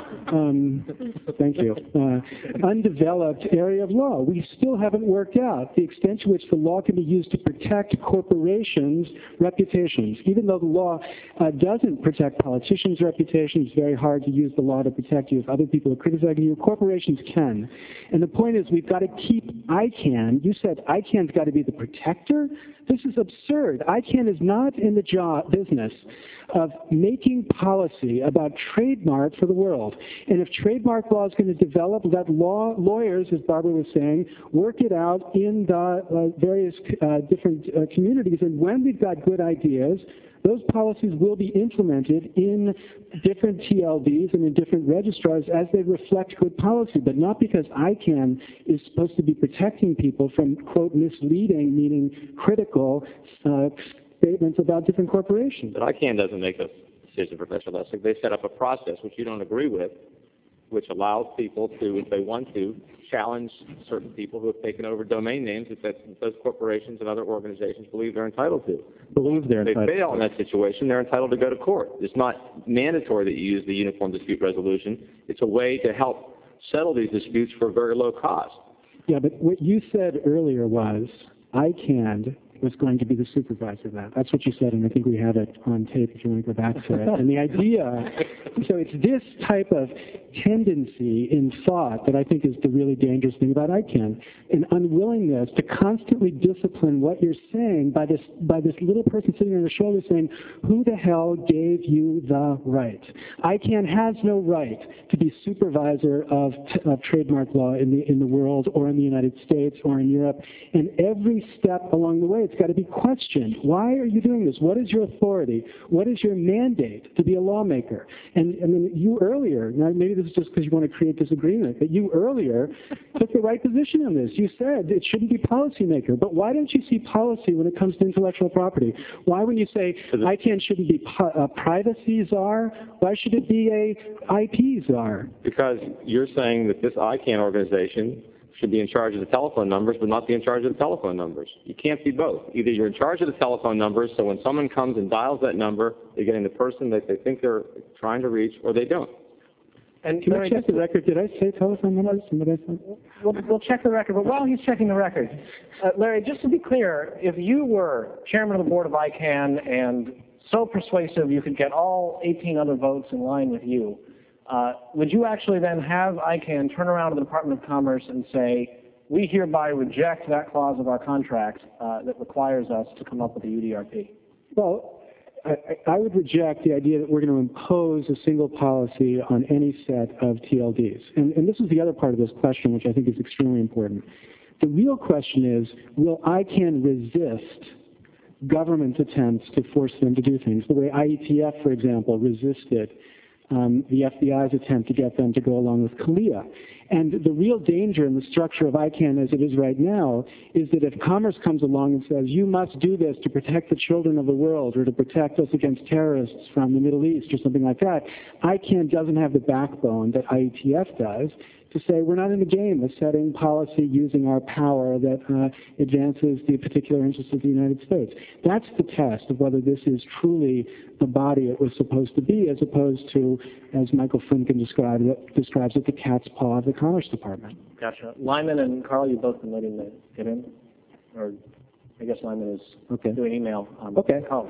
um, thank you, uh, undeveloped area of law. We still haven't worked out the extent to which the law can be used to protect corporations' reputations. Even though the law uh, doesn't protect politicians' reputations, it's very hard to use the law to protect you if other people are criticizing you. Corporations can. And the point is we've got to keep I CANN. You said I CANN's got to be the protector? This is absurd. I CANN is not in the job business of making policy about trademark for the world. And if trademark law is going to develop, let law lawyers, as Barbara was saying, work it out in the uh, various uh, different uh, communities. And when we've got good ideas, those policies will be implemented in different T L Ds and in different registrars as they reflect good policy, but not because I CANN is supposed to be protecting people from, quote, misleading, meaning critical uh, statements about different corporations. But I CANN doesn't make a decision, Professor Lessig. They set up a process which you don't agree with, which allows people to, if they want to, challenge certain people who have taken over domain names that, that those corporations and other organizations believe they're entitled to. Believe they're if they entitled. fail in that situation, they're entitled to go to court. It's not mandatory that you use the Uniform Dispute Resolution. It's a way to help settle these disputes for a very low cost. Yeah, but what you said earlier was I CANN was going to be the supervisor of that. That's what you said, and I think we have it on tape if you want to go back to it. And the idea, so it's this type of tendency in thought that I think is the really dangerous thing about I CANN, an unwillingness to constantly discipline what you're saying by this by this little person sitting on your shoulder saying, who the hell gave you the right? I CANN has no right to be supervisor of, of trademark law in the in the world or in the United States or in Europe, and every step along the way it's got to be questioned. Why are you doing this? What is your authority? What is your mandate to be a lawmaker? And I mean, you earlier, now maybe this is just because you want to create disagreement, but you earlier took the right position on this. You said it shouldn't be policymaker, but why don't you see policy when it comes to intellectual property? Why when you say I CANN shouldn't be a privacy czar, why should it be a I P czar? Because you're saying that this I CANN organization should be in charge of the telephone numbers, but not be in charge of the telephone numbers. You can't be both. Either you're in charge of the telephone numbers, so when someone comes and dials that number, they're getting the person that they think they're trying to reach, or they don't. And can I check the record? Did I say telephone numbers? What I said? We'll, we'll check the record. But while he's checking the record, uh, Larry, just to be clear, if you were chairman of the board of I CANN and so persuasive you could get all eighteen other votes in line with you, Uh, would you actually then have I CANN turn around to the Department of Commerce and say, we hereby reject that clause of our contract uh, that requires us to come up with a U D R P? Well, I, I would reject the idea that we're going to impose a single policy on any set of T L Ds. And, and this is the other part of this question, which I think is extremely important. The real question is, will I CANN resist government attempts to force them to do things, the way I E T F, for example, resisted Um, the F B I's attempt to get them to go along with CALEA. And the real danger in the structure of I CANN as it is right now is that if Commerce comes along and says, you must do this to protect the children of the world or to protect us against terrorists from the Middle East or something like that, I CANN doesn't have the backbone that I E T F does to say we're not in the game of setting policy using our power that uh, advances the particular interests of the United States. That's the test of whether this is truly the body it was supposed to be, as opposed to, as Michael Frinkin described it, describes it, the cat's paw of the Commerce Department. Gotcha. Lyman and Carl, you've both been waiting to get in? Or I guess Lyman is okay. doing email. Um, okay. Carl.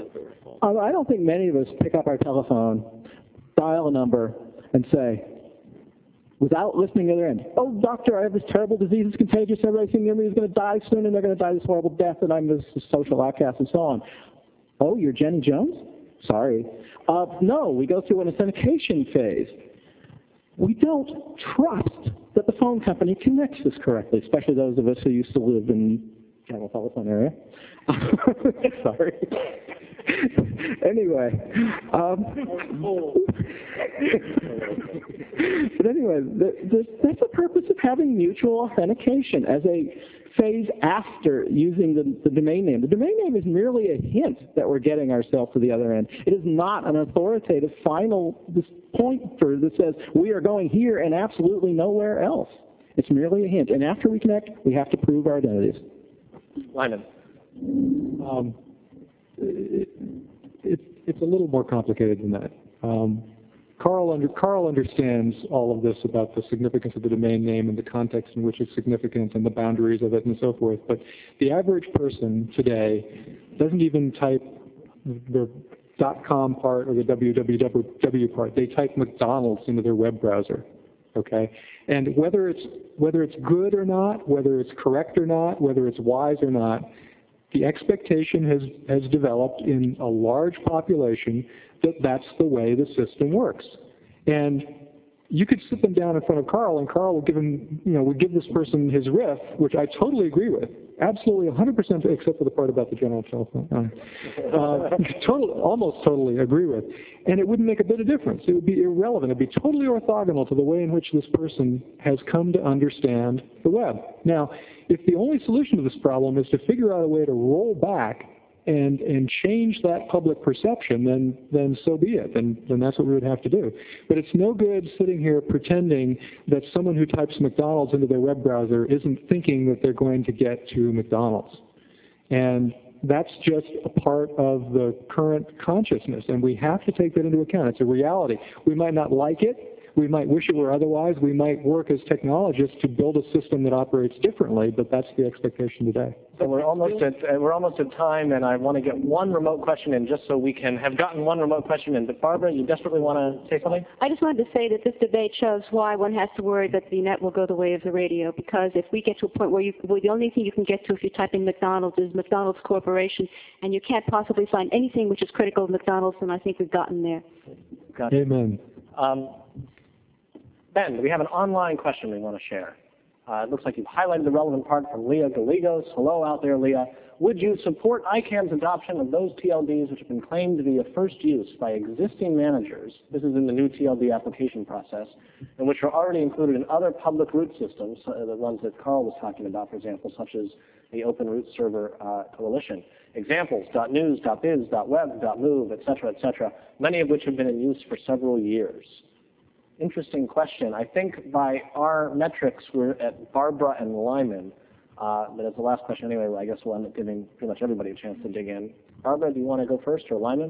Um, I don't think many of us pick up our telephone, dial a number, and say, without listening to the other end, oh, doctor, I have this terrible disease, it's contagious, everybody near me is going to die soon, and they're going to die this horrible death, and I'm this social outcast, and so on. Oh, you're Jenny Jones? Sorry. Uh, no, we go through an authentication phase. we don't trust that the phone company connects this correctly, especially those of us who used to live in the Capital Telephone area. Sorry. Anyway, um, but anyway, the, the, that's the purpose of having mutual authentication as a phase after using the, the domain name. The domain name is merely a hint that we're getting ourselves to the other end. It is not an authoritative final pointer that says we are going here and absolutely nowhere else. It's merely a hint. And after we connect, we have to prove our identities. Lyman. Um, it, it, it's a little more complicated than that. Um, Carl, under, Carl understands all of this about the significance of the domain name and the context in which it's significant and the boundaries of it and so forth. But the average person today doesn't even type the .com part or the www part. They type McDonald's into their web browser. Okay, and whether it's whether it's good or not, whether it's correct or not, whether it's wise or not, the expectation has has developed in a large population that that's the way the system works. And you could sit them down in front of Carl, and Carl will give him, you know, would give this person his riff, which I totally agree with, absolutely one hundred percent, except for the part about the general telephone. Uh, total, almost totally agree with, and it wouldn't make a bit of difference. It would be irrelevant. It'd be totally orthogonal to the way in which this person has come to understand the web. Now, if the only solution to this problem is to figure out a way to roll back and and change that public perception, then then so be it. Then then that's what we would have to do. But it's no good sitting here pretending that someone who types McDonald's into their web browser isn't thinking that they're going to get to McDonald's. And that's just a part of the current consciousness, and we have to take that into account. It's a reality. We might not like it. We might wish it were otherwise. We might work as technologists to build a system that operates differently, but that's the expectation today. So we're almost at uh, we're almost at time, and I want to get one remote question in, just so we can have gotten one remote question in. But Barbara, you desperately want to say something? I just wanted to say that this debate shows why one has to worry that the net will go the way of the radio, because if we get to a point where you, where the only thing you can get to if you type in McDonald's is McDonald's Corporation, and you can't possibly find anything which is critical of McDonald's, then I think we've gotten there. Gotcha. Amen. Um, Ben, we have an online question we want to share. Uh, it looks like you've highlighted the relevant part from Leah Gallegos. Hello out there, Leah. Would you support I CANN's adoption of those T L Ds which have been claimed to be of first use by existing managers? This is in the new T L D application process, and which are already included in other public root systems, uh, the ones that Carl was talking about, for example, such as the Open Root Server uh, Coalition. Examples, .news, .biz, .web, .move, et cetera, et cetera, many of which have been in use for several years. Interesting question. I think by our metrics, we're at Barbara and Lyman. Uh, but as the last question anyway, I guess we'll end up giving pretty much everybody a chance to dig in. Barbara, do you want to go first, or Lyman?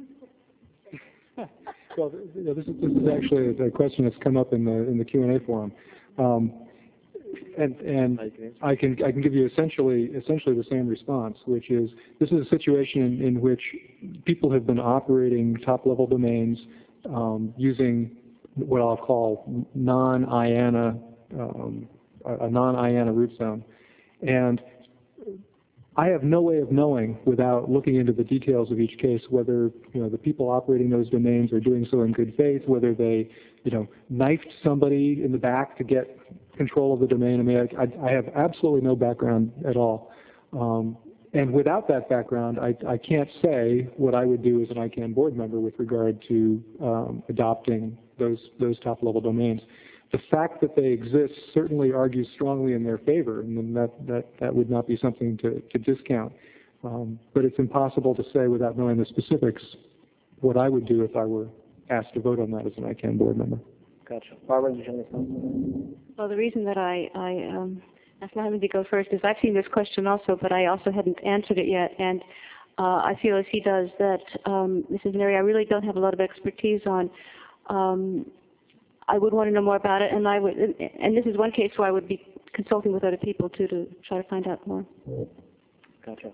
Well, you know, this, is, this is actually a question that's come up in the in the Q and A forum, um, and and I can I can give you essentially essentially the same response, which is this is a situation in, in which people have been operating top-level domains um, using what I'll call non-I A N A, um, a non-I A N A root zone. And I have no way of knowing without looking into the details of each case whether, you know, the people operating those domains are doing so in good faith, whether they, you know, knifed somebody in the back to get control of the domain. I mean, I, I have absolutely no background at all. Um, and without that background, I, I can't say what I would do as an I CANN board member with regard to um, adopting those those top-level domains. The fact that they exist certainly argues strongly in their favor, and that that, that would not be something to, to discount. Um, but it's impossible to say without knowing the specifics what I would do if I were asked to vote on that as an I CANN board member. Gotcha. Barbara, did you have any comments? Well, the reason that I, I um, asked Mohammed to go first is I've seen this question also, but I also hadn't answered it yet. And uh, I feel as he does that um, this is an area I really don't have a lot of expertise on. Um, I would want to know more about it, and I would, and this is one case where I would be consulting with other people too to try to find out more. Gotcha.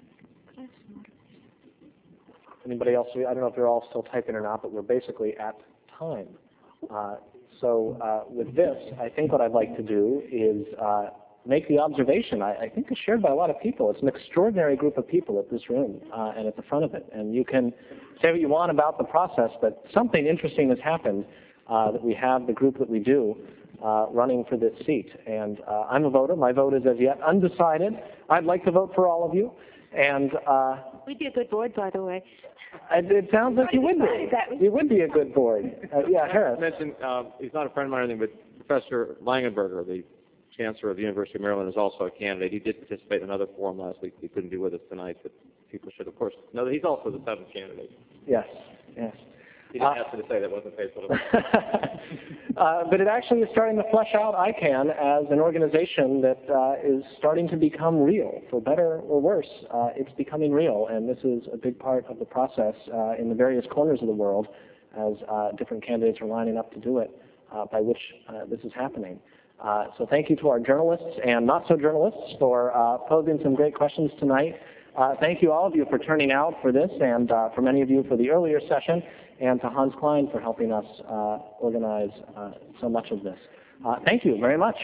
Anybody else? I don't know if you're all still typing or not, but we're basically at time. Uh, so uh, with this, I think what I'd like to do is uh, make the observation, I, I think it's shared by a lot of people. It's an extraordinary group of people at this room uh, and at the front of it. And you can say what you want about the process, but something interesting has happened. uh, that we have the group that we do uh, running for this seat. And uh, I'm a voter. My vote is as yet undecided. I'd like to vote for all of you. And uh, We'd be a good board, by the way. it, it sounds like you would be. You would be a good board. Uh, yeah, Harris. I mentioned, uh, he's not a friend of mine or anything, but Professor Langenberger, the Chancellor of the University of Maryland, is also a candidate. He did participate in another forum last week. He couldn't be with us tonight, but people should, of course, know that he's also the seventh candidate. Yes, yes. He didn't Uh, ask me to say that wasn't faithful to him. uh, but it actually is starting to flesh out ICANN as an organization that uh, is starting to become real, for better or worse. Uh, it's becoming real, and this is a big part of the process uh, in the various corners of the world as uh, different candidates are lining up to do it, uh, by which uh, this is happening. Uh, so thank you to our journalists and not-so-journalists for uh, posing some great questions tonight. Uh, thank you, all of you, for turning out for this, and uh, for many of you for the earlier session, and to Hans Klein for helping us uh, organize uh, so much of this. Uh, thank you very much.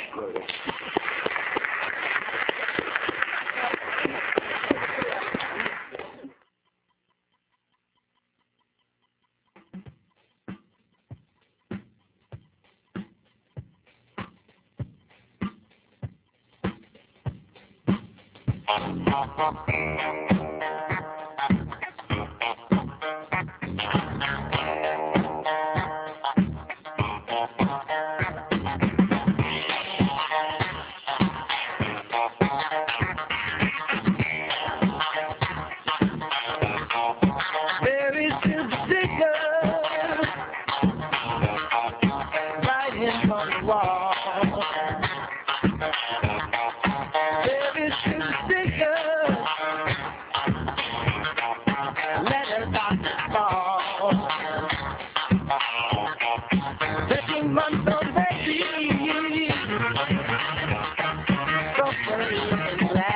Very superstitious, writing on the wall. Very superstitious, letters on the wall. Thirteen months old baby, so pretty and glad.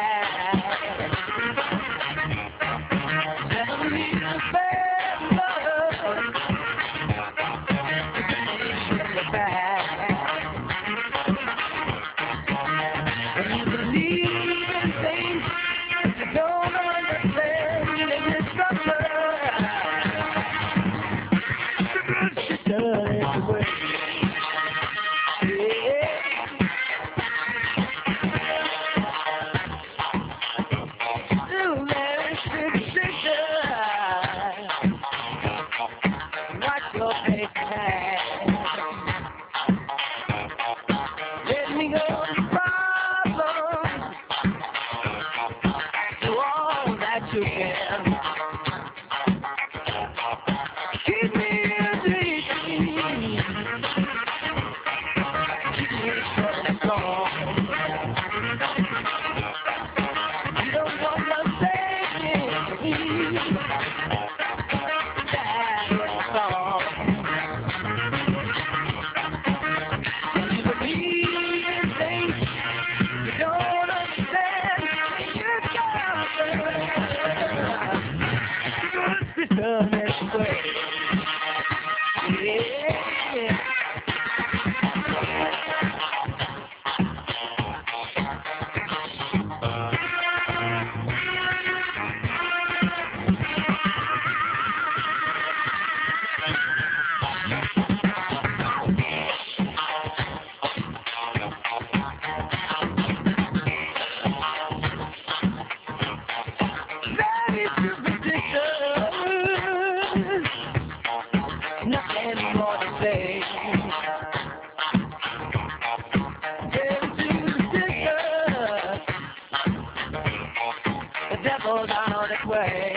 Let me go problem to all that you can. Keep me in the keep me from the storm. You don't want to save me. That's all. Nothing more to say. The devil's on its way.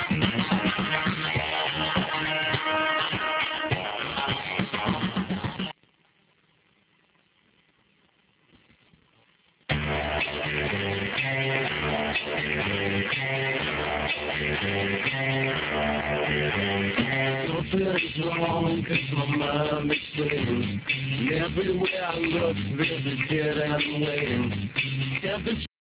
Something's wrong, 'cause my mind is spinning. And everywhere I look, there's a dead end waiting. Every